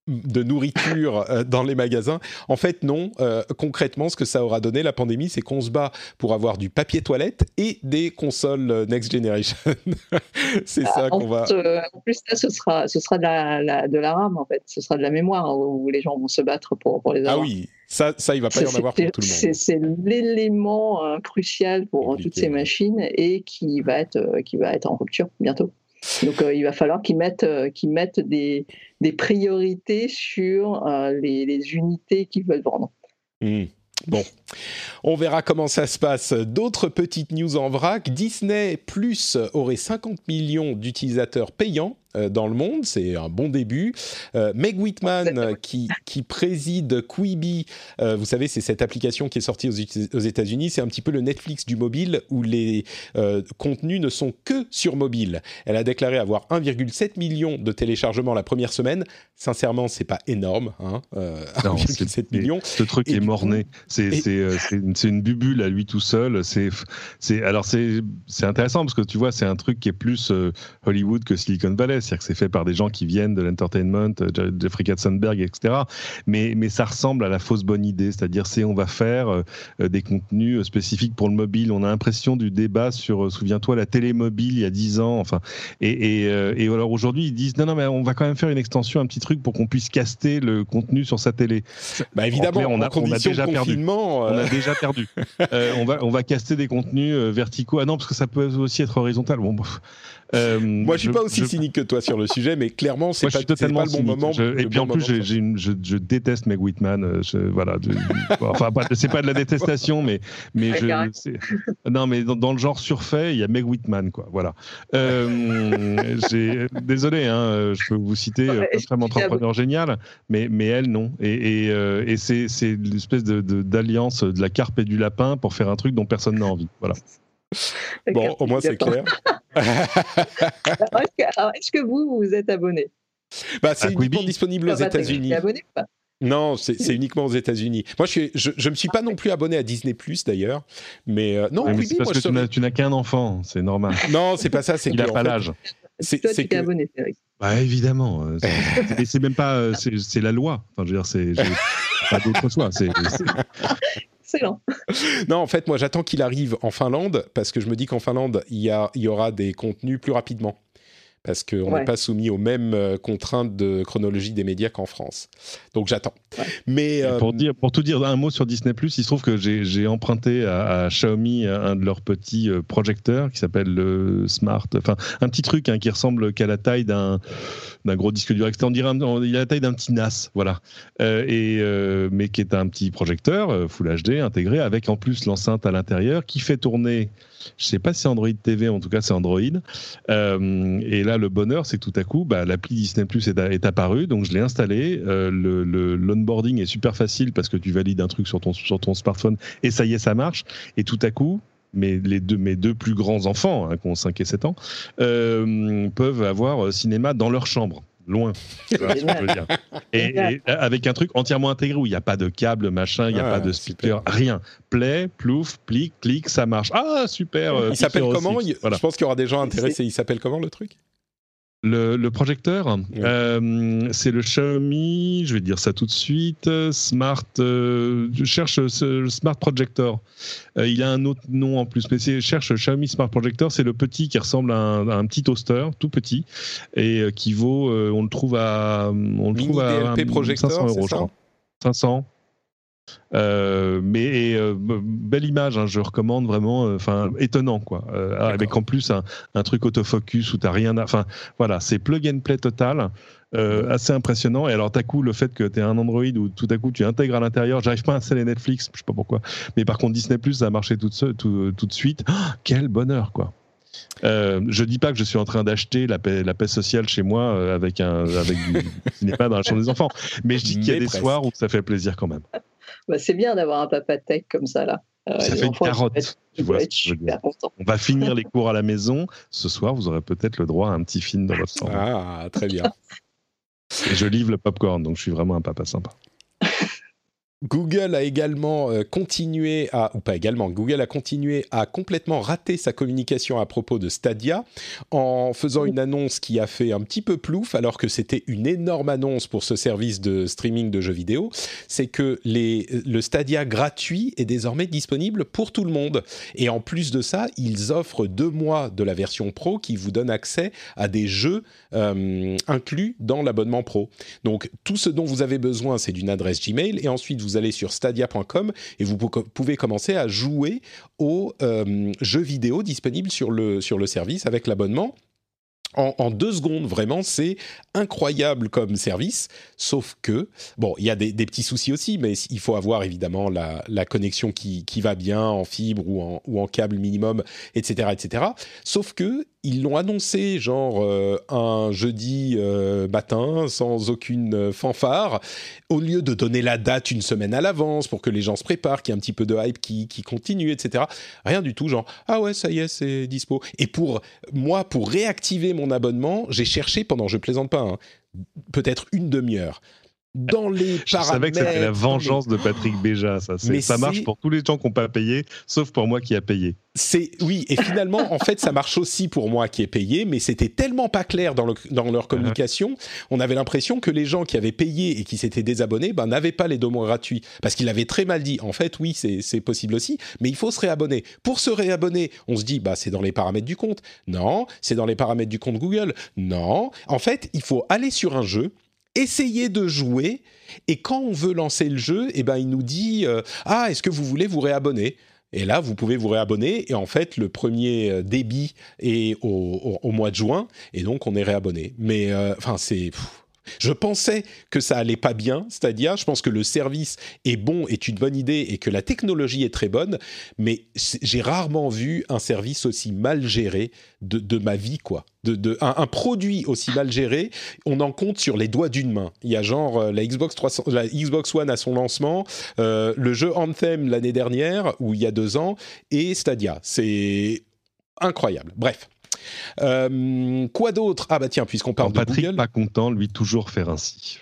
de nourriture euh, dans les magasins. En fait, non. Euh, concrètement, ce que ça aura donné, la pandémie, c'est qu'on se bat pour avoir du papier toilette et des consoles Next Generation. c'est Ah, ça en, qu'on va... plus, euh, en plus, là, ce sera, ce sera de la, la- de la RAM, en fait. Ce sera de la mémoire où, où les gens vont se battre pour, pour les avoir. Ah oui, ça, ça il va pas C'est y en avoir c'est- pour tout le c'est- monde. c'est l'élément euh, crucial pour Compliqué, toutes ces ouais. machines et qui va être, euh, qui va être en rupture bientôt. Donc euh, il va falloir qu'ils mettent, euh, qu'ils mettent des, des priorités sur euh, les, les unités qu'ils veulent vendre. Hmm. Bon, on verra comment ça se passe. D'autres petites news en vrac. Disney Plus aurait cinquante millions d'utilisateurs payants euh, dans le monde. C'est un bon début. Euh, Meg Whitman, euh, qui, qui préside Quibi, euh, vous savez, c'est cette application qui est sortie aux, aux États-Unis. C'est un petit peu le Netflix du mobile où les euh, contenus ne sont que sur mobile. Elle a déclaré avoir un virgule sept million de téléchargements la première semaine. Sincèrement, c'est pas énorme, hein, euh, Non, un virgule sept c'est- millions. Ce truc Et est du morné. C'est et- c'est, euh, c'est une, c'est une bubule à lui tout seul. C'est c'est alors c'est c'est intéressant parce que tu vois c'est un truc qui est plus euh, Hollywood que Silicon Valley, c'est-à-dire que c'est fait par des gens qui viennent de l'entertainment, euh, Jeffrey Katzenberg, et cetera. Mais mais ça ressemble à la fausse bonne idée, c'est-à-dire c'est on va faire euh, des contenus spécifiques pour le mobile. On a l'impression du débat sur euh, souviens-toi la télé mobile il y a dix ans. Enfin et et, euh, et alors aujourd'hui ils disent non non mais on va quand même faire une extension, un petit truc pour qu'on puisse caster le contenu sur sa télé. Bah évidemment, En clair, on a- en conditions on a déjà de perdu. confinement, On euh, a déjà perdu. Euh, on va on va caster des contenus euh, verticaux. Ah non parce que ça peut aussi être horizontal. Bon. Bref. Euh, moi je suis pas aussi je- cynique que toi sur le sujet, mais clairement c'est Moi, je pas, suis c'est totalement pas le bon cynique. moment. Je- le et puis bon en plus, moment j'ai, de j'ai une- je, je déteste Meg Whitman. euh, Je, voilà. de- enfin, pas- c'est pas de la détestation, mais mais Ouais, je. carrément. c'est- non, mais dans, dans le genre surfait, il y a Meg Whitman, quoi. Voilà. Euh, j'ai, désolé, hein, je peux vous citer euh, Ouais, plein de femmes expliquez à entrepreneurs géniales, mais mais elle non. Et et, euh, et c'est c'est l'espèce de, de d'alliance de la carpe et du lapin pour faire un truc dont personne n'a envie. Voilà. Bon, au moins c'est clair. Alors, est-ce que, alors, est-ce que vous, vous êtes abonné? Bah, c'est À uniquement Quibi. disponible aux Ah, Patrick, États-Unis. tu es abonné ou pas? Non, c'est, c'est uniquement aux États-Unis. Moi, je suis, je, je me suis pas non plus abonné à Disney Plus d'ailleurs, mais euh, non, Mais Quibi, c'est parce moi, que je tu n'as, serais- tu n'as qu'un enfant, c'est normal. non, c'est pas ça. C'est Il que, n'a en pas fait, l'âge. C'est, Toi, c'est tu t'es que- abonné, Cédric. Bah évidemment, euh, c'est, et c'est même pas, euh, c'est, c'est la loi. Enfin, je veux dire, c'est j'ai pas d'autre choix. C'est, c'est- Excellent. non, en fait, moi, j'attends qu'il arrive en Finlande parce que je me dis qu'en Finlande, il y a, il y aura des contenus plus rapidement. Parce qu'on n'est Ouais. pas soumis aux mêmes euh, contraintes de chronologie des médias qu'en France. Donc j'attends. Ouais. Mais euh, pour dire, pour tout dire, un mot sur Disney+, il se trouve que j'ai, j'ai emprunté à, à Xiaomi un de leurs petits euh, projecteurs qui s'appelle le Smart, enfin un petit truc hein, qui ressemble qu'à la taille d'un d'un gros disque dur externe. On dirait un- il a la taille d'un petit N A S, voilà. Euh, et euh, mais qui est un petit projecteur euh, Full H D intégré avec en plus l'enceinte à l'intérieur qui fait tourner. Je sais pas si c'est Android T V, en tout cas c'est Android. Euh, et là, le bonheur, c'est que tout à coup, bah, l'appli Disney Plus est, est apparue, donc je l'ai installé. Euh, le, le, l'onboarding est super facile parce que tu valides un truc sur ton, sur ton smartphone et ça y est, ça marche. Et tout à coup, mes, les deux, mes deux plus grands enfants, hein, qui ont cinq et sept ans, euh, peuvent avoir cinéma dans leur chambre. Loin, tu vois ce que je veux dire. Et, et avec un truc entièrement intégré où il n'y a pas de câble, machin, il n'y a Ah, pas de speaker, super. rien. Play, plouf, plic, clic, ça marche. Ah, super. euh, il s'appelle Pixel comment Six. il- Voilà. Je pense qu'il y aura des gens intéressés. Il s'appelle comment le truc? Le, le projecteur, euh, c'est le Xiaomi, je vais dire ça tout de suite, Smart, euh, je cherche ce Smart Projector. Euh, il a un autre nom en plus, mais c'est, je cherche Xiaomi Smart Projector, c'est le petit qui ressemble à un, à un petit toaster, tout petit, et euh, qui vaut, euh, on le trouve à, on le Mini trouve à D L P un- projecteur, cinq cents c'est euros, je ça crois. cinq cents. Euh, mais euh, belle image, hein, je recommande vraiment. Enfin, euh, étonnant quoi. Euh, avec en plus un, un truc autofocus où t'as rien. Enfin, voilà, c'est plug and play total. Euh, assez impressionnant. Et alors, tout à coup, le fait que tu aies un Android où tout à coup tu intègres à l'intérieur, j'arrive pas à installer Netflix, je sais pas pourquoi. Mais par contre, Disney Plus, ça a marché tout de, suite, tout, tout de suite. Oh, quel bonheur quoi. Euh, je dis pas que je suis en train d'acheter la paix, la paix sociale chez moi euh, avec un avec du cinéma dans la chambre des enfants, mais je dis qu'il y a Mais des presque. soirs où ça fait plaisir quand même. Bah, c'est bien d'avoir un papa tech comme ça, là. Euh, Ça les fait une enfants, ils carotte, doivent être- tu ils vois doivent ce être que je veux super dire. contents. On va finir les cours à la maison. Ce soir, vous aurez peut-être le droit à un petit film dans votre chambre. Ah, très bien. Et je livre le popcorn, donc je suis vraiment un papa sympa. Google a également euh, continué à, ou pas également, Google a continué à complètement rater sa communication à propos de Stadia en faisant une annonce qui a fait un petit peu plouf alors que c'était une énorme annonce pour ce service de streaming de jeux vidéo. C'est que les, le Stadia gratuit est désormais disponible pour tout le monde. Et en plus de ça, ils offrent deux mois de la version Pro qui vous donne accès à des jeux euh, inclus dans l'abonnement Pro. Donc tout ce dont vous avez besoin, c'est d'une adresse Gmail et ensuite vous Vous allez sur stadia point com et vous pouvez commencer à jouer aux euh, jeux vidéo disponibles sur le, sur le service avec l'abonnement. En, en deux secondes, vraiment, c'est incroyable comme service, sauf que, bon, il y a des, des petits soucis aussi, mais il faut avoir évidemment la, la connexion qui, qui va bien en fibre ou en, ou en câble minimum, et cetera, et cetera. Sauf que ils l'ont annoncé genre euh, un jeudi euh, matin sans aucune fanfare, au lieu de donner la date une semaine à l'avance pour que les gens se préparent, qu'il y ait un petit peu de hype qui, qui continue, et cetera. Rien du tout, genre ah ouais ça y est c'est dispo. Et pour moi, pour réactiver mon abonnement, j'ai cherché pendant, je plaisante pas, hein, peut-être une demi-heure. Dans les je paramètres... savais que c'était la vengeance les... de Patrick Béja, ça. C'est, ça marche pour tous les gens qui n'ont pas payé, sauf pour moi qui a payé. C'est, oui, et finalement, en fait, ça marche aussi pour moi qui ai payé, mais c'était tellement pas clair dans, le, dans leur communication, uh-huh. On avait l'impression que les gens qui avaient payé et qui s'étaient désabonnés ben, n'avaient pas les deux mois gratuits, parce qu'ils l'avaient très mal dit. En fait, oui, c'est, c'est possible aussi, mais il faut se réabonner. Pour se réabonner, on se dit, bah, c'est dans les paramètres du compte. Non, c'est dans les paramètres du compte Google. Non, en fait, il faut aller sur un jeu, essayer de jouer, et quand on veut lancer le jeu, eh ben, il nous dit euh, « Ah, est-ce que vous voulez vous réabonner ?» Et là, vous pouvez vous réabonner, et en fait, le premier débit est au, au, au mois de juin, et donc on est réabonné. Mais, enfin, euh, c'est... Pff, je pensais que ça allait pas bien, c'est-à-dire, je pense que le service est bon, est une bonne idée, et que la technologie est très bonne, mais j'ai rarement vu un service aussi mal géré de, de ma vie, quoi. De, de, un, un produit aussi mal géré, on en compte sur les doigts d'une main. Il y a genre euh, la Xbox trois cents, la Xbox One à son lancement, euh, le jeu Anthem l'année dernière, ou il y a deux ans, et Stadia. C'est incroyable. Bref. Euh, quoi d'autre ? Ah bah tiens, puisqu'on parle Alors, de Patrick, Google... pas content, lui, toujours faire ainsi.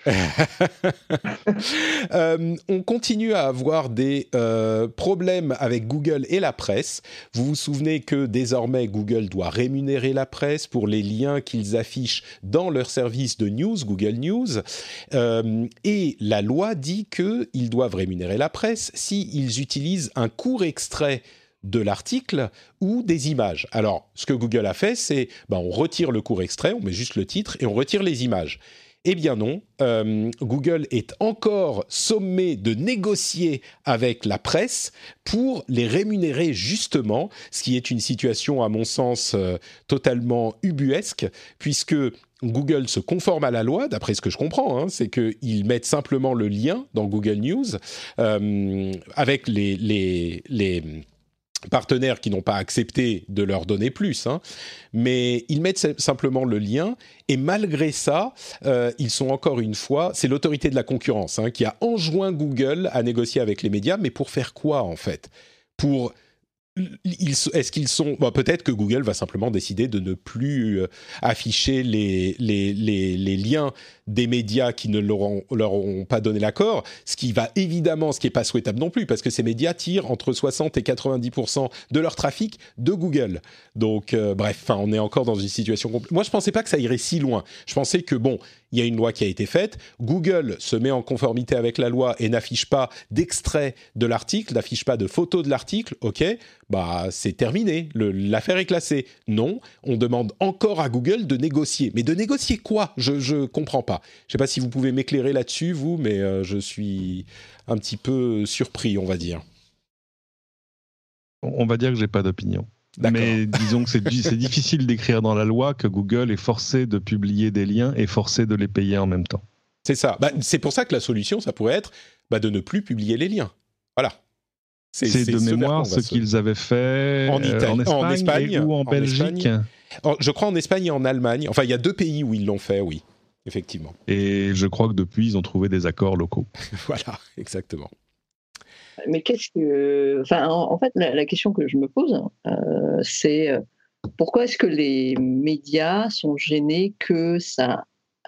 euh, on continue à avoir des euh, problèmes avec Google et la presse. Vous vous souvenez que désormais, Google doit rémunérer la presse pour les liens qu'ils affichent dans leur service de news, Google News. Euh, et la loi dit qu'ils doivent rémunérer la presse s'ils utilisent un court extrait de l'article ou des images. Alors, ce que Google a fait, c'est ben, on retire le court extrait, on met juste le titre et on retire les images. Eh bien non, euh, Google est encore sommé de négocier avec la presse pour les rémunérer justement, ce qui est une situation à mon sens euh, totalement ubuesque, puisque Google se conforme à la loi, d'après ce que je comprends, hein, c'est qu'ils mettent simplement le lien dans Google News euh, avec les... les, les partenaires qui n'ont pas accepté de leur donner plus, hein, mais ils mettent simplement le lien, et malgré ça, euh, ils sont encore une fois, c'est l'autorité de la concurrence hein, qui a enjoint Google à négocier avec les médias, mais pour faire quoi en fait ? Pour... Ils, est-ce qu'ils sont... Bon, peut-être que Google va simplement décider de ne plus euh, afficher les, les, les, les liens des médias qui ne leur ont, leur ont pas donné l'accord, ce qui va évidemment, ce qui n'est pas souhaitable non plus, parce que ces médias tirent entre soixante et quatre-vingt-dix pour cent de leur trafic de Google. Donc, euh, bref, on est encore dans une situation... Compl- Moi, je ne pensais pas que ça irait si loin. Je pensais que, bon, il y a une loi qui a été faite, Google se met en conformité avec la loi et n'affiche pas d'extrait de l'article, n'affiche pas de photo de l'article, ok, bah c'est terminé, Le, l'affaire est classée. Non, on demande encore à Google de négocier. Mais de négocier quoi ? Je ne comprends pas. Je ne sais pas si vous pouvez m'éclairer là-dessus, vous, mais euh, je suis un petit peu surpris, on va dire. On va dire que je n'ai pas d'opinion. D'accord. Mais disons que c'est, c'est difficile d'écrire dans la loi que Google est forcé de publier des liens et forcé de les payer en même temps. C'est ça. Bah, c'est pour ça que la solution, ça pourrait être bah, de ne plus publier les liens. Voilà. C'est, c'est, c'est de ce mémoire ce se... qu'ils avaient fait en, Italie, en Espagne, en Espagne et ou en, en Belgique. Espagne. Je crois en Espagne et en Allemagne. Enfin, il y a deux pays où ils l'ont fait, oui, effectivement. Et je crois que depuis, ils ont trouvé des accords locaux. Voilà, exactement. Mais qu'est-ce que... Enfin, en, en fait, la, la question que je me pose, euh, c'est pourquoi est-ce que les médias sont gênés que ça euh,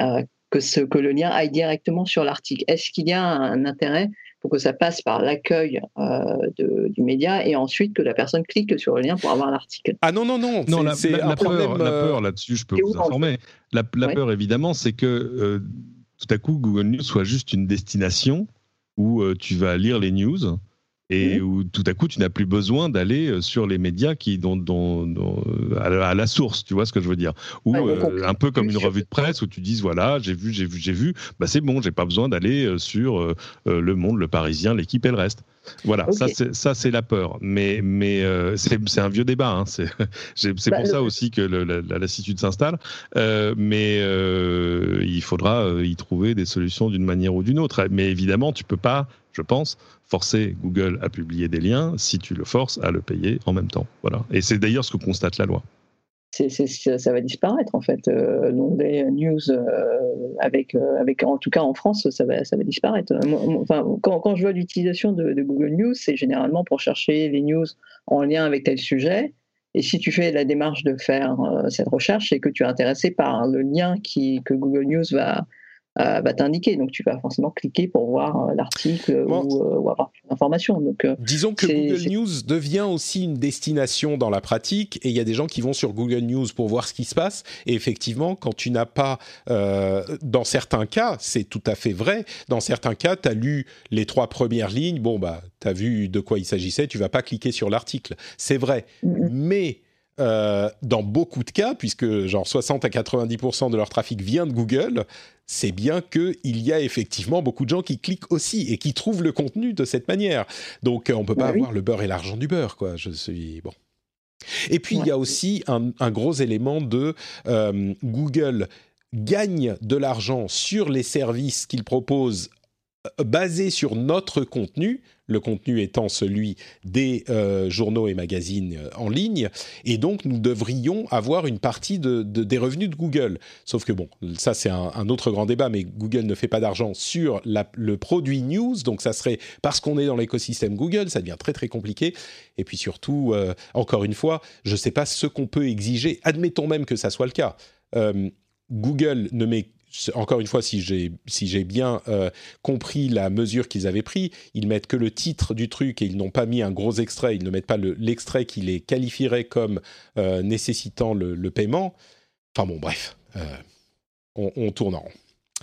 que, ce, que le lien aille directement sur l'article. Est-ce qu'il y a un intérêt pour que ça passe par l'accueil euh, de, du média et ensuite que la personne clique sur le lien pour avoir l'article? Ah non, non, non, non c'est, la, c'est la, un la, problème, peur, la peur là-dessus, je peux vous informer. La, la ouais. peur, évidemment, c'est que euh, tout à coup, Google News soit juste une destination où euh, tu vas lire les news et mmh. où tout à coup, tu n'as plus besoin d'aller sur les médias qui, dont, dont, dont, à, la, à la source, tu vois ce que je veux dire. Ou ouais, euh, un peu comme une revue de presse où tu dises, voilà, j'ai vu, j'ai vu, j'ai vu, bah, c'est bon, j'ai pas besoin d'aller sur euh, Le Monde, Le Parisien, L'Équipe et le reste. Voilà, okay. ça, c'est, ça c'est la peur. Mais, mais euh, c'est, c'est un vieux débat. Hein. C'est, c'est bah, pour le... ça aussi que le, la, la lassitude s'installe. Euh, mais euh, il faudra euh, y trouver des solutions d'une manière ou d'une autre. Mais évidemment, tu peux pas, je pense, forcer Google à publier des liens si tu le forces à le payer en même temps. Voilà. Et c'est d'ailleurs ce que constate la loi. C'est, c'est, ça va disparaître en fait. Euh, l'onglet news euh, avec, euh, avec, en tout cas en France, ça va, ça va disparaître. Enfin, quand, quand je vois l'utilisation de, de Google News, c'est généralement pour chercher les news en lien avec tel sujet. Et si tu fais la démarche de faire euh, cette recherche, c'est que tu es intéressé par le lien qui, que Google News va Euh, va t'indiquer, donc tu vas forcément cliquer pour voir euh, l'article bon. ou, euh, ou avoir plus d'informations. Donc, euh, disons que Google c'est... News devient aussi une destination dans la pratique, et il y a des gens qui vont sur Google News pour voir ce qui se passe, et effectivement, quand tu n'as pas, euh, dans certains cas, c'est tout à fait vrai, dans certains cas, tu as lu les trois premières lignes, bon, bah, tu as vu de quoi il s'agissait, tu vas pas cliquer sur l'article, c'est vrai, mm-hmm. mais... Euh, dans beaucoup de cas, puisque genre soixante à quatre-vingt-dix pour cent de leur trafic vient de Google, c'est bien qu'il y a effectivement beaucoup de gens qui cliquent aussi et qui trouvent le contenu de cette manière. Donc on ne peut pas oui. avoir le beurre et l'argent du beurre, quoi. Je suis bon. Et puis ouais. il y a aussi un, un gros élément de euh, Google gagne de l'argent sur les services qu'il propose basé sur notre contenu, le contenu étant celui des euh, journaux et magazines en ligne, et donc nous devrions avoir une partie de, de, des revenus de Google. Sauf que bon, ça c'est un, un autre grand débat, mais Google ne fait pas d'argent sur la, le produit news, donc ça serait, parce qu'on est dans l'écosystème Google, ça devient très très compliqué, et puis surtout, euh, encore une fois, je ne sais pas ce qu'on peut exiger, admettons même que ça soit le cas. Euh, Google ne met Encore une fois, si j'ai, si j'ai bien euh, compris la mesure qu'ils avaient pris, ils mettent que le titre du truc et ils n'ont pas mis un gros extrait, ils ne mettent pas le, l'extrait qui les qualifierait comme euh, nécessitant le, le paiement. Enfin bon, bref, euh, on, on tourne en rond.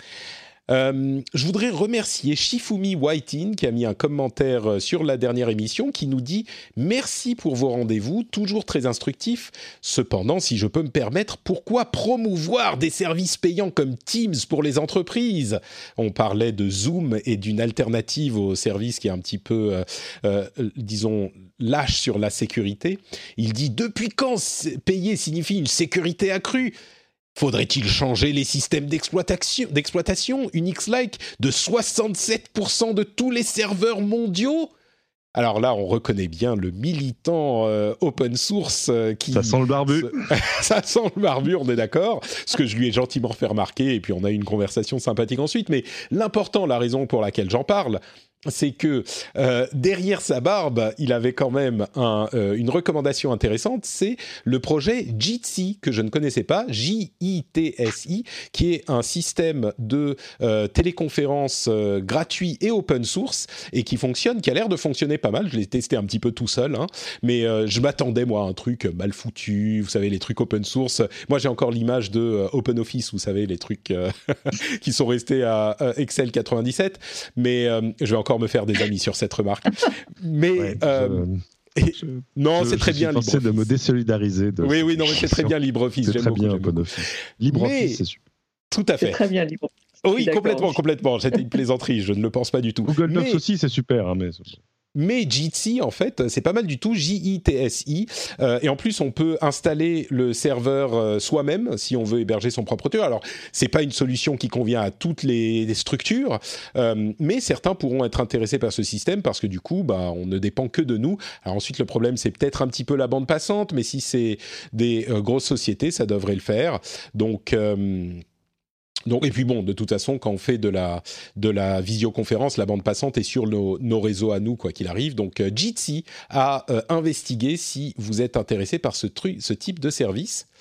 Euh, je voudrais remercier Shifumi Whiting qui a mis un commentaire sur la dernière émission qui nous dit « Merci pour vos rendez-vous, toujours très instructifs. Cependant, si je peux me permettre, pourquoi promouvoir des services payants comme Teams pour les entreprises ?» On parlait de Zoom et d'une alternative au service qui est un petit peu, euh, euh, disons, lâche sur la sécurité. Il dit « Depuis quand payer signifie une sécurité accrue ? Faudrait-il changer les systèmes d'exploitation, d'exploitation Unix-like de soixante-sept pour cent de tous les serveurs mondiaux ? Alors là, on reconnaît bien le militant euh, open source euh, qui... Ça sent le barbu. Ça sent le barbu, on est d'accord. Ce que je lui ai gentiment fait remarquer, et puis on a eu une conversation sympathique ensuite. Mais l'important, la raison pour laquelle j'en parle, c'est que euh, derrière sa barbe, il avait quand même un, euh, une recommandation intéressante, c'est le projet Jitsi, que je ne connaissais pas, J I T S I, qui est un système de euh, téléconférence euh, gratuit et open source, et qui fonctionne, qui a l'air de fonctionner pas mal. Je l'ai testé un petit peu tout seul, hein, mais euh, je m'attendais, moi, à un truc mal foutu, vous savez, les trucs open source. Moi, j'ai encore l'image de euh, OpenOffice, vous savez, les trucs euh, qui sont restés à euh, Excel quatre-vingt-dix-sept, mais euh, je vais encore me faire des amis sur cette remarque. Mais ouais, euh, je, et, je, non, je, c'est très je bien LibreOffice. De me désolidariser. De oui, oui, non, mais c'est très bien LibreOffice. C'est J'aime très beaucoup, bien OpenOffice. LibreOffice, c'est super. Tout à fait. C'est très bien LibreOffice. Oui, complètement, complètement. C'était une plaisanterie. Je ne le pense pas du tout. Google Docs mais... aussi, c'est super, hein, mais. Mais Jitsi, en fait, c'est pas mal du tout, J I T S I. Euh, et en plus, on peut installer le serveur euh, soi-même si on veut héberger son propre truc. Alors, c'est pas une solution qui convient à toutes les, les structures, euh, mais certains pourront être intéressés par ce système parce que du coup, bah, on ne dépend que de nous. Alors ensuite, le problème, c'est peut-être un petit peu la bande passante, mais si c'est des euh, grosses sociétés, ça devrait le faire. Donc... Euh, Donc, et puis bon, de toute façon, quand on fait de la, de la visioconférence, la bande passante est sur nos, nos réseaux à nous, quoi qu'il arrive. Donc, euh, Jitsi a euh, investigué si vous êtes intéressé par ce, truc, ce type de service.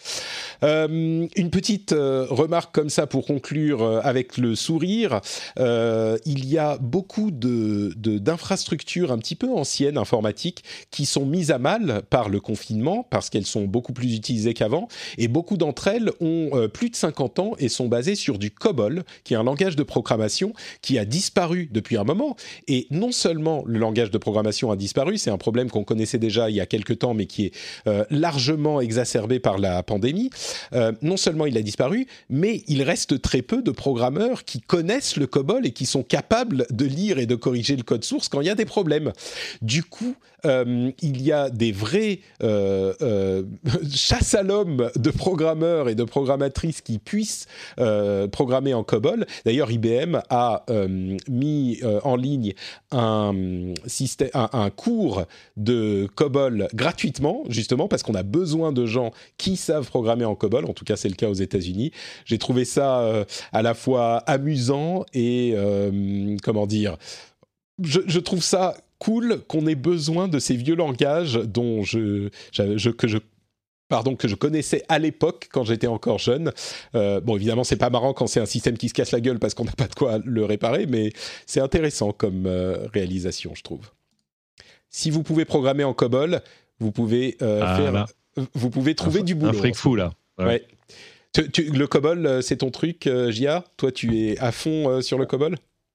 Euh, une petite euh, remarque comme ça pour conclure euh, avec le sourire. Euh, il y a beaucoup de, de, d'infrastructures un petit peu anciennes informatiques qui sont mises à mal par le confinement parce qu'elles sont beaucoup plus utilisées qu'avant et beaucoup d'entre elles ont euh, plus de cinquante ans et sont basées sur du COBOL, qui est un langage de programmation qui a disparu depuis un moment. Et non seulement le langage de programmation a disparu, c'est un problème qu'on connaissait déjà il y a quelques temps mais qui est euh, largement exacerbé par la pandémie. Euh, non seulement il a disparu, mais il reste très peu de programmeurs qui connaissent le COBOL et qui sont capables de lire et de corriger le code source quand il y a des problèmes. Du coup, euh, il y a des vrais euh, euh, chasse à l'homme de programmeurs et de programmatrices qui puissent euh, programmer en COBOL. D'ailleurs, I B M a euh, mis euh, en ligne un, système, un, un cours de COBOL gratuitement, justement, parce qu'on a besoin de gens qui savent programmer en COBOL. En tout cas, c'est le cas aux États-Unis. J'ai trouvé ça euh, à la fois amusant et, euh, comment dire, je, je trouve ça cool qu'on ait besoin de ces vieux langages dont je, je, je, que je Pardon, que je connaissais à l'époque quand j'étais encore jeune. Euh, bon, évidemment, c'est pas marrant quand c'est un système qui se casse la gueule parce qu'on n'a pas de quoi le réparer, mais c'est intéressant comme euh, réalisation, je trouve. Si vous pouvez programmer en COBOL, vous pouvez euh, ah, faire, là. vous pouvez trouver un, du boulot. Un fric fou là. Ouais. ouais. Tu, tu, le COBOL, c'est ton truc, euh, Jia ? Toi, tu es à fond euh, sur le COBOL ?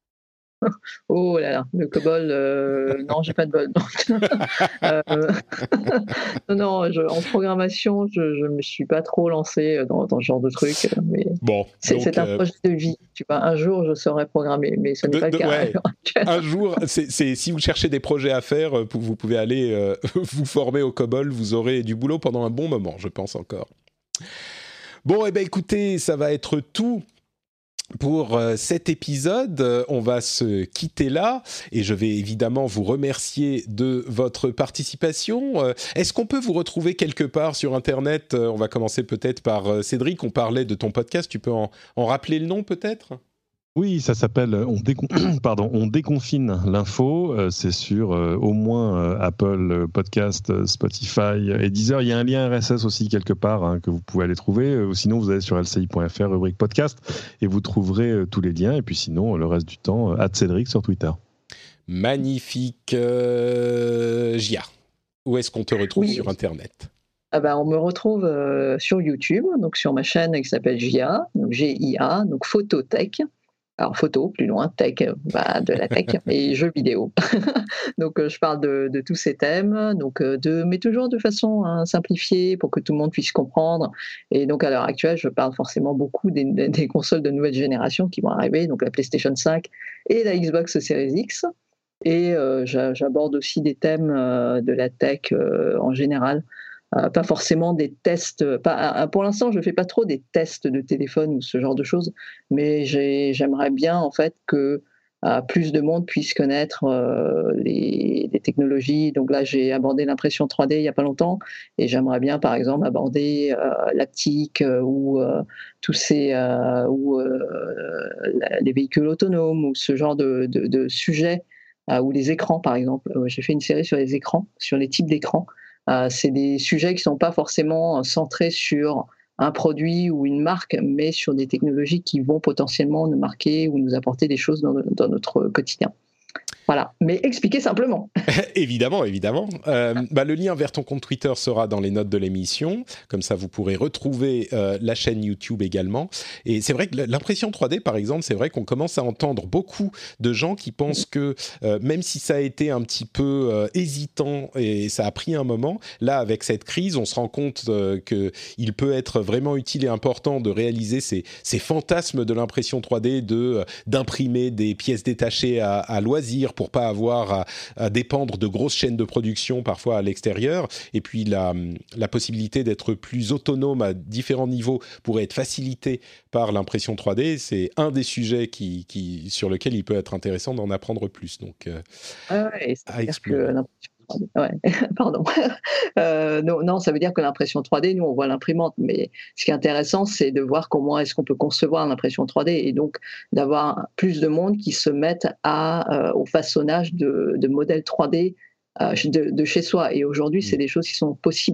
Oh là là, le COBOL, euh, non, j'ai pas de bol. euh, non, non je, en programmation, je ne me suis pas trop lancée dans, dans ce genre de truc. Mais bon, c'est, donc, c'est un euh, projet de vie. Tu vois, un jour, je saurai programmer, mais ce n'est de, pas de, le cas. Ouais. Un jour, c'est, c'est, si vous cherchez des projets à faire, vous pouvez aller euh, vous former au COBOL. Vous aurez du boulot pendant un bon moment, je pense encore. Bon, eh bien, écoutez, ça va être tout pour euh, cet épisode. Euh, on va se quitter là et je vais évidemment vous remercier de votre participation. Euh, est-ce qu'on peut vous retrouver quelque part sur Internet ? euh, On va commencer peut-être par euh, Cédric. On parlait de ton podcast. Tu peux en, en rappeler le nom peut-être ? Oui, ça s'appelle on, décon... Pardon, on déconfine l'info. Euh, c'est sur euh, au moins euh, Apple Podcast, Spotify et Deezer. Il y a un lien R S S aussi quelque part hein, que vous pouvez aller trouver. Euh, sinon, vous allez sur L C I point F R, rubrique podcast, et vous trouverez euh, tous les liens. Et puis sinon, le reste du temps, euh, Cédric sur Twitter. Magnifique. Euh, Gia, où est-ce qu'on te retrouve oui. sur Internet ? Ah ben, on me retrouve euh, sur YouTube, donc sur ma chaîne qui s'appelle Gia, donc G I A, donc Phototech. Alors photo, plus loin, tech, bah, de la tech, et jeux vidéo. Donc euh, je parle de, de tous ces thèmes, donc, euh, de, mais toujours de façon hein, simplifiée pour que tout le monde puisse comprendre. Et donc à l'heure actuelle, je parle forcément beaucoup des, des, des consoles de nouvelle génération qui vont arriver, donc la PlayStation cinq et la Xbox Series X. Et euh, j'aborde aussi des thèmes euh, de la tech euh, en général. Euh, pas forcément des tests, pas, pour l'instant je ne fais pas trop des tests de téléphone ou ce genre de choses, mais j'ai, j'aimerais bien en fait que euh, plus de monde puisse connaître euh, les, les technologies. Donc là j'ai abordé l'impression trois D il n'y a pas longtemps et j'aimerais bien par exemple aborder euh, l'aptique euh, ou euh, tous ces euh, ou euh, les véhicules autonomes ou ce genre de, de, de sujets euh, ou les écrans par exemple. J'ai fait une série sur les écrans, sur les types d'écrans. Euh, c'est des sujets qui ne sont pas forcément centrés sur un produit ou une marque, mais sur des technologies qui vont potentiellement nous marquer ou nous apporter des choses dans, dans notre quotidien. Voilà, mais expliquer simplement. évidemment, évidemment. Euh, bah, le lien vers ton compte Twitter sera dans les notes de l'émission. Comme ça, vous pourrez retrouver euh, la chaîne YouTube également. Et c'est vrai que l'impression trois D, par exemple, c'est vrai qu'on commence à entendre beaucoup de gens qui pensent que, euh, même si ça a été un petit peu euh, hésitant et ça a pris un moment, là, avec cette crise, on se rend compte euh, qu'il peut être vraiment utile et important de réaliser ces, ces fantasmes de l'impression trois D, de, euh, d'imprimer des pièces détachées à, à loisir pour pas avoir à, à dépendre de grosses chaînes de production parfois à l'extérieur, et puis la, la possibilité d'être plus autonome à différents niveaux pourrait être facilitée par l'impression trois D. C'est un des sujets qui, qui, sur lequel il peut être intéressant d'en apprendre plus. Donc, euh, ah ouais, à explorer. Ouais, pardon. Euh, non, non, ça veut dire que l'impression trois D, nous, on voit l'imprimante, mais ce qui est intéressant, c'est de voir comment est-ce qu'on peut concevoir l'impression trois D et donc d'avoir plus de monde qui se mettent à, euh, au façonnage de, de modèles trois D euh, de, de chez soi. Et aujourd'hui, c'est des choses qui sont possibles.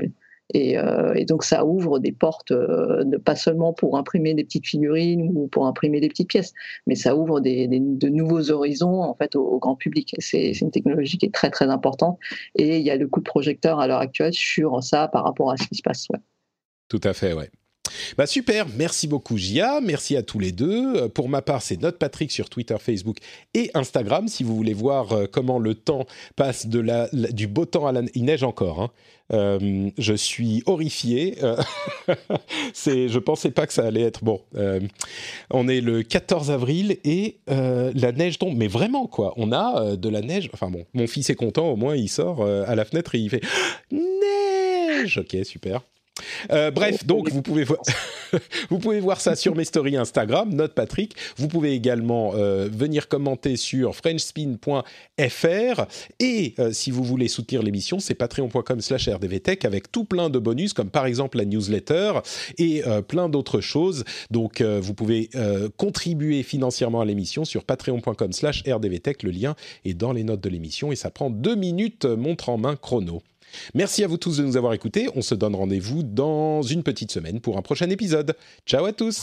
Et, euh, et donc ça ouvre des portes, euh, de, pas seulement pour imprimer des petites figurines ou pour imprimer des petites pièces, mais ça ouvre des, des, de nouveaux horizons en fait au, au grand public. C'est, c'est une technologie qui est très très importante et il y a le coup de projecteur à l'heure actuelle sur ça par rapport à ce qui se passe. Ouais. Tout à fait, ouais. Bah super, merci beaucoup Gia, merci à tous les deux. Pour ma part, c'est NotePatrick sur Twitter, Facebook et Instagram. Si vous voulez voir euh, comment le temps passe de la, la, du beau temps à la... Il neige encore, hein. Euh, je suis horrifié. Euh, c'est, je pensais pas que ça allait être bon. Euh, on est le quatorze avril et euh, la neige tombe, mais vraiment quoi. On a euh, de la neige. Enfin bon, mon fils est content, au moins il sort euh, à la fenêtre et il fait neige. Ok, super. Euh, bref, donc vous pouvez voir, vous pouvez voir ça sur mes stories Instagram, NotePatrick. Vous pouvez également euh, venir commenter sur frenchspin point f r et euh, si vous voulez soutenir l'émission, c'est patreon point com slash r d v tech avec tout plein de bonus comme par exemple la newsletter et euh, plein d'autres choses. Donc euh, vous pouvez euh, contribuer financièrement à l'émission sur patreon point com slash r d v tech. Le lien est dans les notes de l'émission et ça prend deux minutes montre en main chrono. Merci à vous tous de nous avoir écoutés. On se donne rendez-vous dans une petite semaine pour un prochain épisode. Ciao à tous.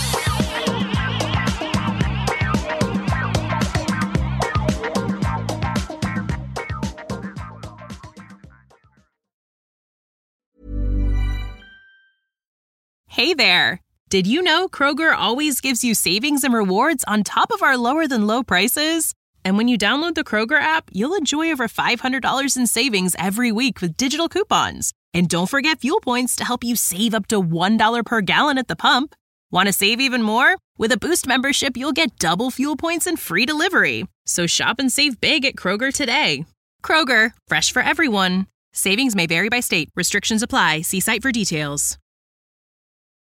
Hey there. Did you know Kroger always gives you savings and rewards on top of our lower than low prices? And when you download the Kroger app, you'll enjoy over five hundred dollars in savings every week with digital coupons. And don't forget fuel points to help you save up to one dollar per gallon at the pump. Want to save even more? With a Boost membership, you'll get double fuel points and free delivery. So shop and save big at Kroger today. Kroger, fresh for everyone. Savings may vary by state. Restrictions apply. See site for details.